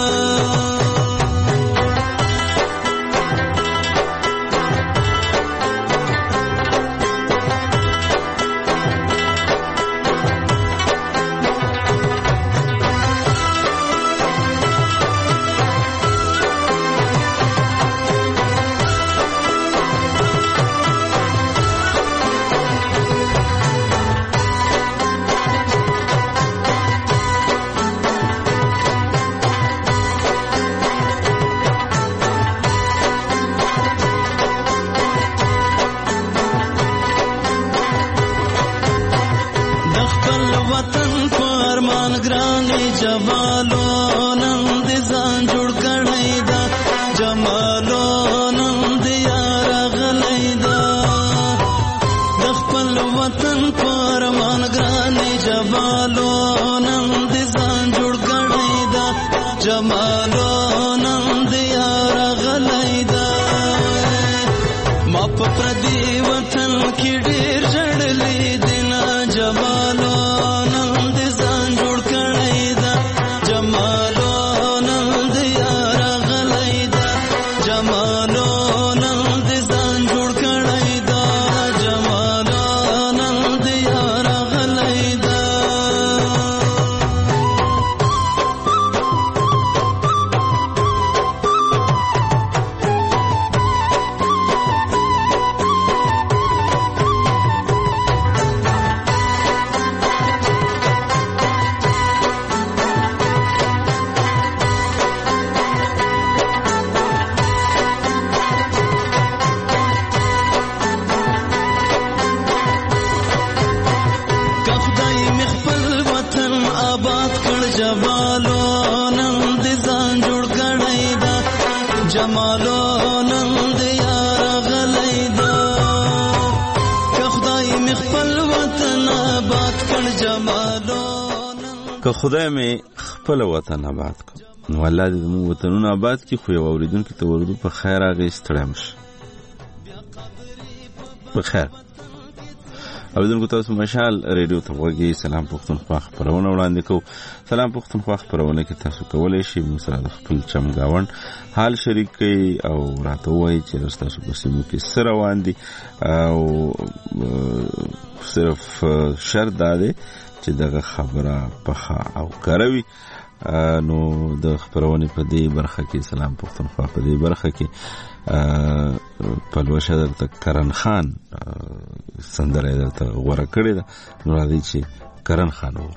جمالو نن د ځان جوړ کړی دا جمالو نن د یار غلای دا د خپل وطن پر مان ګرانې جمالو نن د ځان جوړ کړی دا جمالو نن د یار غلای دا ما په پردي وطن کې ډېر ژړلې دینا جمالو نن د ځان جوړ کړی دا جمالو خدای می خپل وطن آباد کړ جمالو که خدای می خپل وطن آباد کړ نو الله دې زموږ وطنونه آباد کړي. خو یو اوریدونکي ته ورودو په خیر راغی ستړی مشه په خیر. اوریدونکو تاسو مشال ریډیو ته وګورئ. سلام پښتونخوا خبرونه وړاندې کوو. سلام پښتونخوا خبرونه کې تاسو کولای شئ موږ سره د خپل چمګاوند حال شریک کړئ او راته ووایئ چې تاسو په سیمو کې څه روان دي او صرف شرط دا دی چې دغه خبره پخه او کاروي. نو د خبرونه په دې برخه کې سلام پښتونخوا په دې برخه کې پلوشه درته کرن خان سندره درته غوړه کړې ده. نو راځي چې کرن خان وو.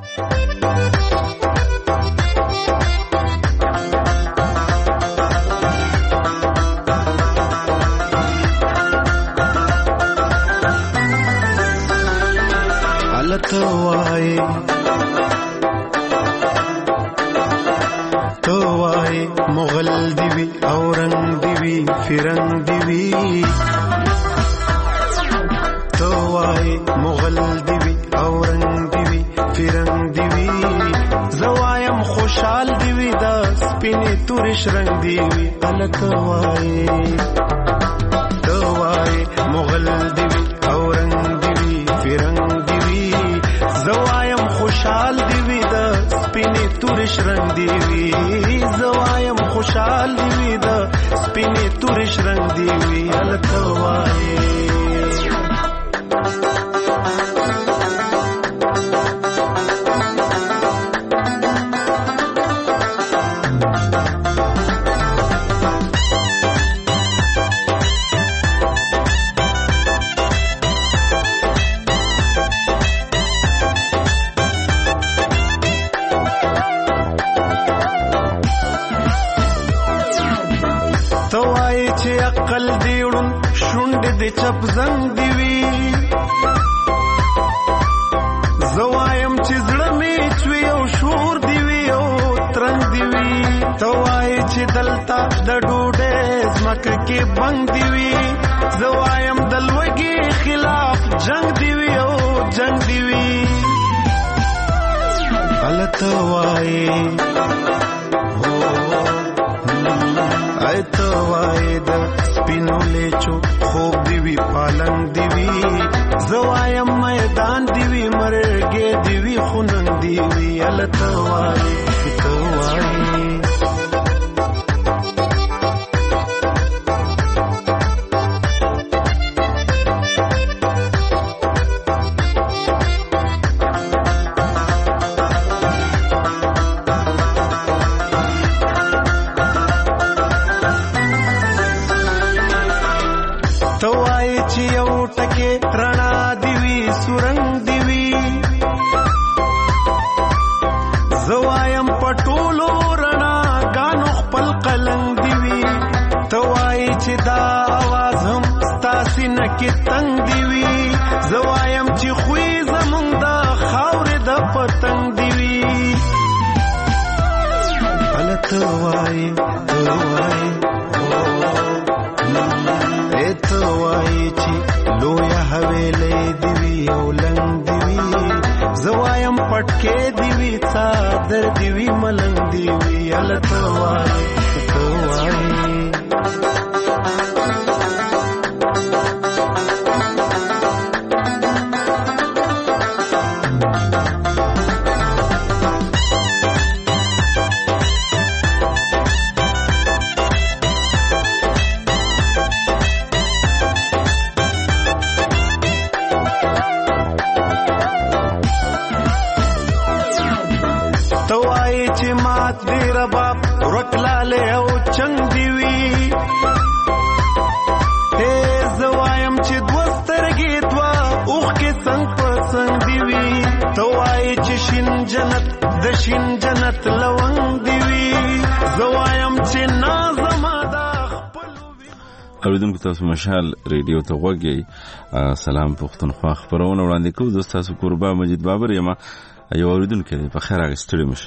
अलतो आए तो आए मुगल दिवी औरंग दिवी फिरंग दिवी तो आए मुगल दिवी औरंग दिवी फिरंग दिवी जवायम खुशाल दिवी दा स्पिने तुरिश रंग दिवी अलतो आए तो आए मुगल दिवी औरंग दिवी फिरंग दिवी जवायम खुशाल दिवी दा स्पिने तुरिश रंग दिवी जवायम खुशाल दिवी दा स्पिने तुरिश रंग दिवी अलतो आए अक्कल दीवडून शुंड दे चप जंग दिवी जवायमची जळमी चुयो शूर दिवी ओ त्रंग दिवी तवायची दलता दडूडे मक के बंग दिवी जवायम दलवगी खिलाफ जंग दिवी ओ जंग दिवी अलतवाए तो वायद स्पिनो लेचो खूब दिवी पालन दिवी जवायम मैदान दिवी मरगे दिवी खुनन दिवी अलतवाए तो वाए रणा दिवी सुरंग दिवी जवायम पटोलो रणा गानो खपल कलंग दिवी तवाई ची दा आवाज हम स्तासी नकी तंग दिवी जवायम ची खुई जमुंग दा खावरे दा पतंग दिवी अलतवाई तवाई ए तवाई ची लोया हवेले दिवी ओलंग दिवी जवायम पटके दिवी चादर दिवी मलंग दिवी अलतवाए तवाए बाप रकलाले ओ चंग दिवी हे जवायम ची दोस्तर गीतवा उख के संग पसंग दिवी तवाई ची शिन जन्नत दशिन जन्नत लवंग दिवी जवायम ची नाजमादा اوریدونکو تاسو مشال ریډیو ته وګورئ. سلام پښتونخوا خبرونه وړاندې کوو. زه تاسو قربا مجید بابر یم. یو اوریدونکو دی په خیر راغستړی مشه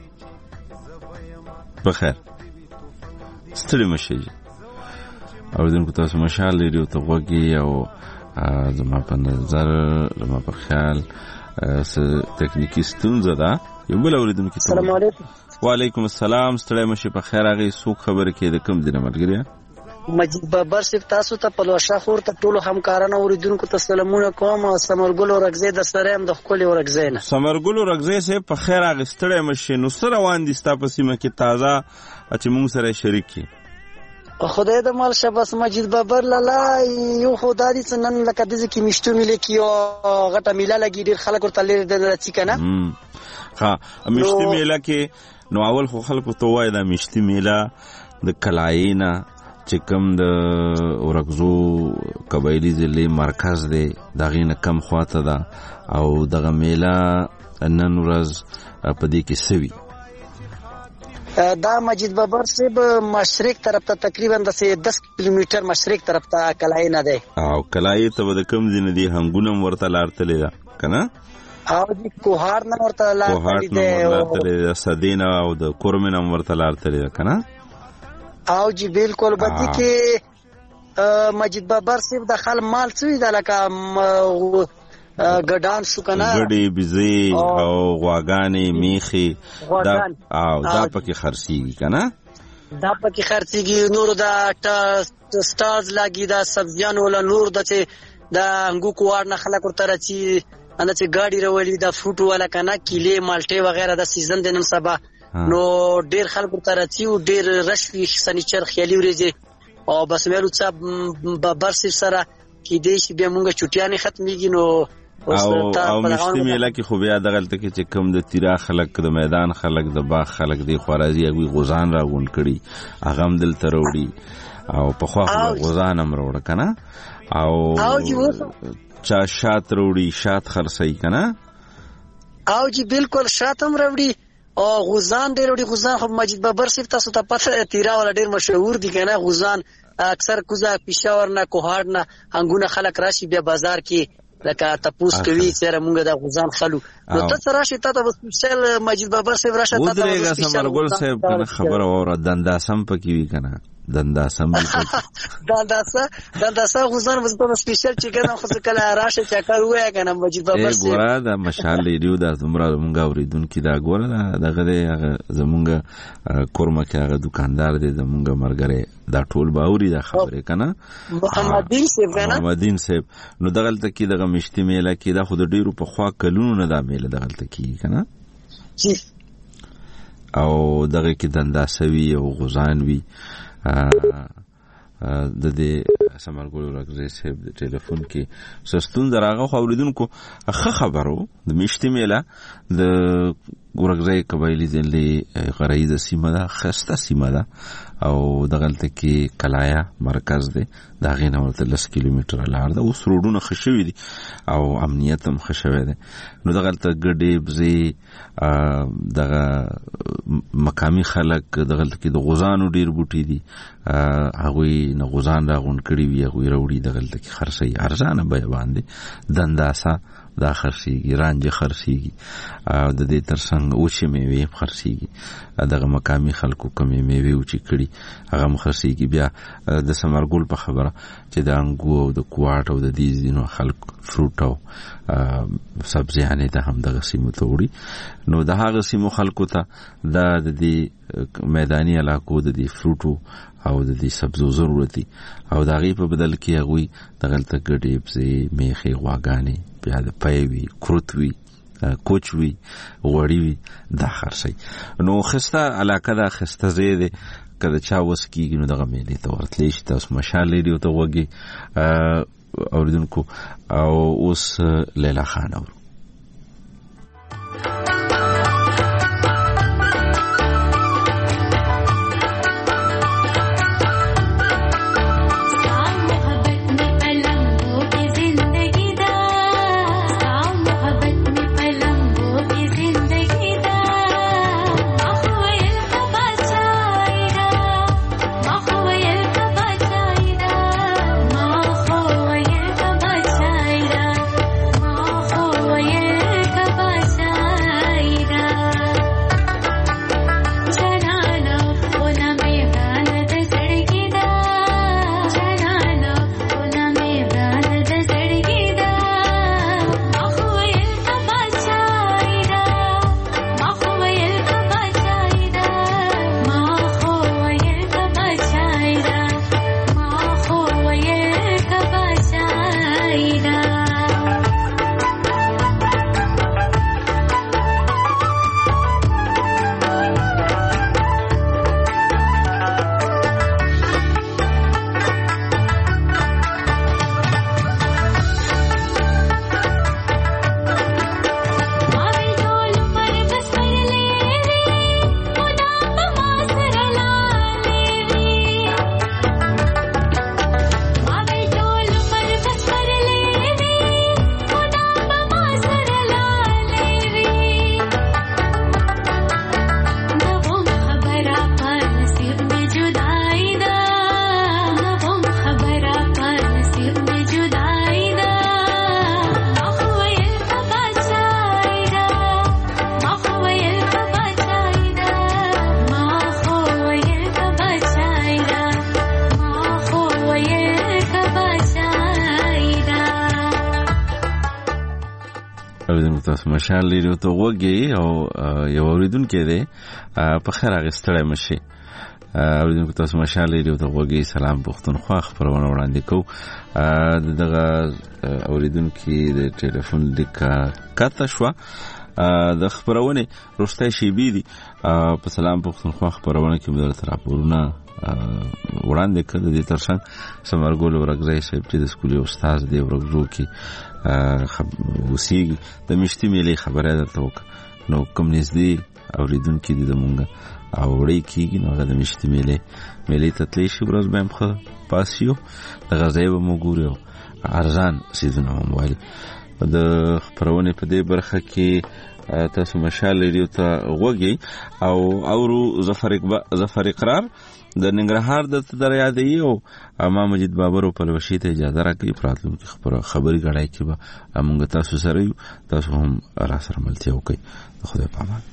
بخیر ستړي مشه. اوریدونکو تاسو مشال ریډیو ته وګورئ او زما په نظر زما په خیال تکنیکی ستونزه ده. یو بل اوریدونکو السلام علیکم. وعلیکم السلام. ستړی مشه په خیر. هغه څوک خبره کې د کوم دینه ملګری؟ مجید بابر صاحب تاسو ته په لوشا خور ته ټول همکارانو اوریدونکو ته سلامونه کوم. سمرګل ورغزي د سره هم د خپل ورغزي نه. سمرګل ورغزي صاحب په خیر. هغه ستړی مشه نو سره روان دي ستا په سیمه کې تازه چې موږ سره شریک کی. خدای د مال شبس مجید بابر لالا یو خدای دې څنن لکه دې کې مشتو ملي کیو غټه میله لګي ډیر خلک ورته لري د رچی کنه. ها مشتو میله کې نو اول خو خلکو ته وای دا مشتو میله د کلاینا چې کوم د ورغزو قبایلی ضلع مرکز دی دغه نه کم خواته ده او دغه میله نن ورځ په دې کې سوي. دا مجید بابر صاحب مشرق طرف ته تقریبا د دس کیلومتر مشرق طرف ته کلای نه دی او کلای ته د کم دین دی هنګونم ورته لارتلې ده کنه او د کوهار نه ورته لارتلې ده سدینا او د کورمنم ورته لارتلې ده کنه او جی بالکل بدی کې مجید بابر صاحب د خل مال څوی د لکه ګډان شو کنه ګډي بيزي او غواګانې میخي دا او دا پکې خرسيږي کنه دا پکې خرسيږي نور دا سټارز لاګي دا سبزيان ولا نور د چې دا انګو کوار نه خلک ورته راچی ان چې ګاډي راولي دا فروټ ولا کنه کیلې مالټي وغیرہ د سیزن د نن سبا نو ډیر خلک ورته راچی او ډیر رشوي سنیچر خیالي ورځي او بس مېلو څه بابر سره کې دې چې به مونږه چټیانه ختميږي نو او او مشتي میله کې خو بیا دغلته کې چې کوم د تیرا خلک د میدان خلک د باغ خلک دی خوارازي هغه غوزان راغون کړي هغه هم دل تروړي او په خوا غوزان هم وروړه کنه او چا شات وروړي شات خرسي کنه او جی بالکل شات هم وروړي او غوزان ډېر وروړي. غوزان خو مجید بابر صاحب تاسو ته پته تیرا ولا ډېر مشهور دي کنه غوزان اکثر کوزا پېښور نه کوهاړ نه انګونه خلک راشي بیا بازار کې لکه تاسو کوي چې موږ د غوزان خلو نو ته سره شي ته د سپیشل مجید بابر صاحب راشه ته د سپیشل ګل صاحب خبره اوره دنداسم پکې وی کنه دنداسم دنداسه دنداسه غوزان وزته سپیشل چې کنه خو کله راشه چې کار وای کنه مجید بابر صاحب ګوره د مشال ریډیو د زمرا مونږ اوریدونکو دا ګوره دغه هغه زمونږ کورمه کې هغه دکاندار دی زمونږ مرګره دا ټول باوري دا خبره کنه محمدین صاحب کنه محمدین صاحب نو دغلته کې دغه مشتي میله کې دا خو د ډیرو په خوا کلونو نه دا میله دغلته کې کنه او دغه کې دنداسوي او غوزان وی د دې سمرګل راغزي صاحب د ټلیفون کې سستون دراغه خو اوریدونکو ښه خبرو د مشتي میله د ګورګزای قبایلی ځلې غریزه سیمه ده خسته سیمه ده او دغلته کې کلایا مرکز دی دا غینه ورته لس کیلومتره لار ده اوس روډونه خښوي دي او امنیت هم خښوي دي نو دغلته ګډې بزي دغه مقامی خلک دغلته کې د غوزانو ډیر بوټي دي هغه نه غوزان راغون کړي وي هغه وروړي دغلته کې خرسي ارزانه به باندې دنداسه دا خرسيږي رانجه خرسيږي او د دې ترڅنګ اوچې میوه خرسيږي دغه مقامی خلکو کمې میوه اوچې کړي هغه مخرسيږي بیا د سمرګل په خبره چې د انګو او د کوارټ او د دې دینو خلک فروټ او سبزیانې ته هم دغه سیمو ته وړي نو د هغه سیمو خلکو ته د دې میداني علاقو د دې فروټو او د دې سبزو ضرورت دي او د هغې په بدل کې هغوی دغلته ګډې بزې میخې غواګانې بیا د پی وي کروت وي کوچ وي غوړي وي دا خرڅوي نو ښسته علاقه ده ښسته ځای دی که د چا وس کېږي نو دغه میلې ته ورتلی شي تاسو مشال ریډیو ته غوږې اوریدونکو او اوس لیلا خان اورو Oh اوریدونکو تاسو مشال ریډیو ته وګورئ او یو اوریدونکو دی په خیر اغستړی مشي. اوریدونکو تاسو مشال ریډیو ته وګورئ. سلام پښتونخوا خبرونه وړاندې کوو. دغه اوریدونکو د ټلیفون لیکه کاته شو د خبرونه روشته شي بي دي په سلام پښتونخوا خبرونه کې مدار راپورونه وړاندې کړل دي. ترڅنګ سمرګل ورغځي صاحب چې د سکولي استاد دی ورغځو کې وسیږي د مشتي ملي خبره درته وک نو کوم نږدې اوریدونکو دي د مونږه او وړي کېږي نو د مشتي ملي ملي تطلی شي ورځ به مخه پاسیو د غځي به موګورو ارزان سيزونه موبایل د خبرونه په دې برخه کې تاسو مشال ریډیو ته وګورئ او اورو ظفر ظفر اقرار د ننګرهار د دریا دی او امام مجید بابر په لوشي ته اجازه راکړي پراتلون کې خبره خبري غړای کې به موږ تاسو سره یو تاسو هم را سره ملتیا وکړي. خدای په امان.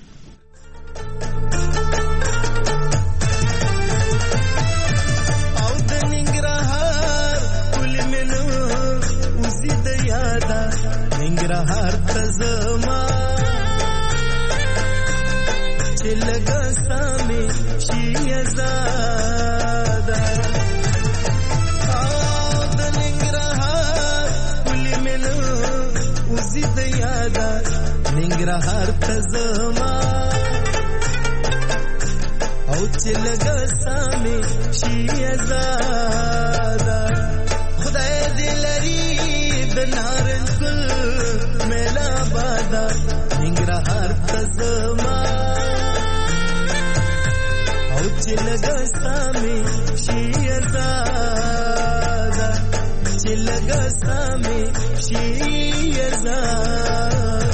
او د ننګرهار کل منو وزید یادا ننګرهار تزما چلګا سامي شي زادا او د ننګرهار کل منو وزید یادا ننګرهار تزما او چلګا سامي شي زادا خدای دې لري د نارن ګل ملا بادا ننګرهار تزما او چلګا سامي شي زادا چلګا سامي شي زادا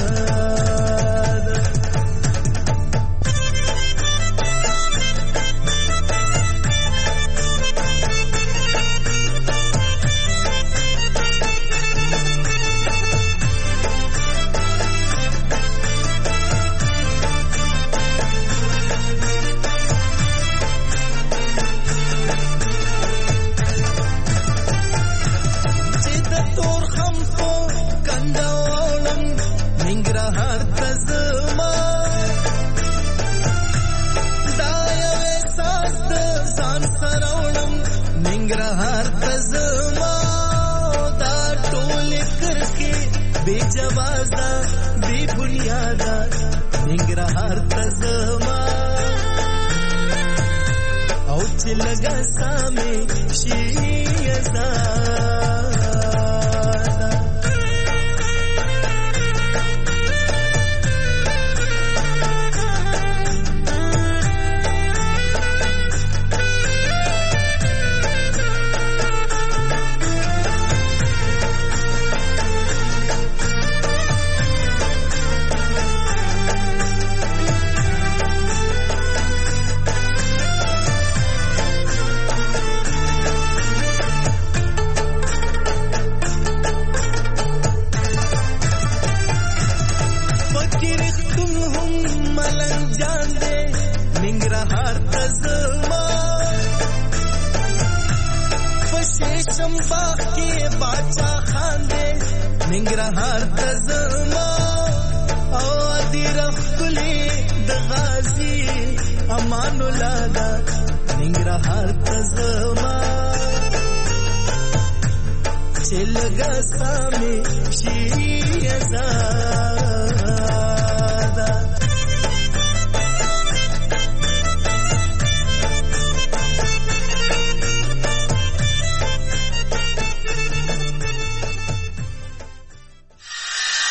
लगा सामे शीयदा ننګرهار تزما او ادي رخلي د غازي امان الله دا ننګرهار تزما چلګا سامي شي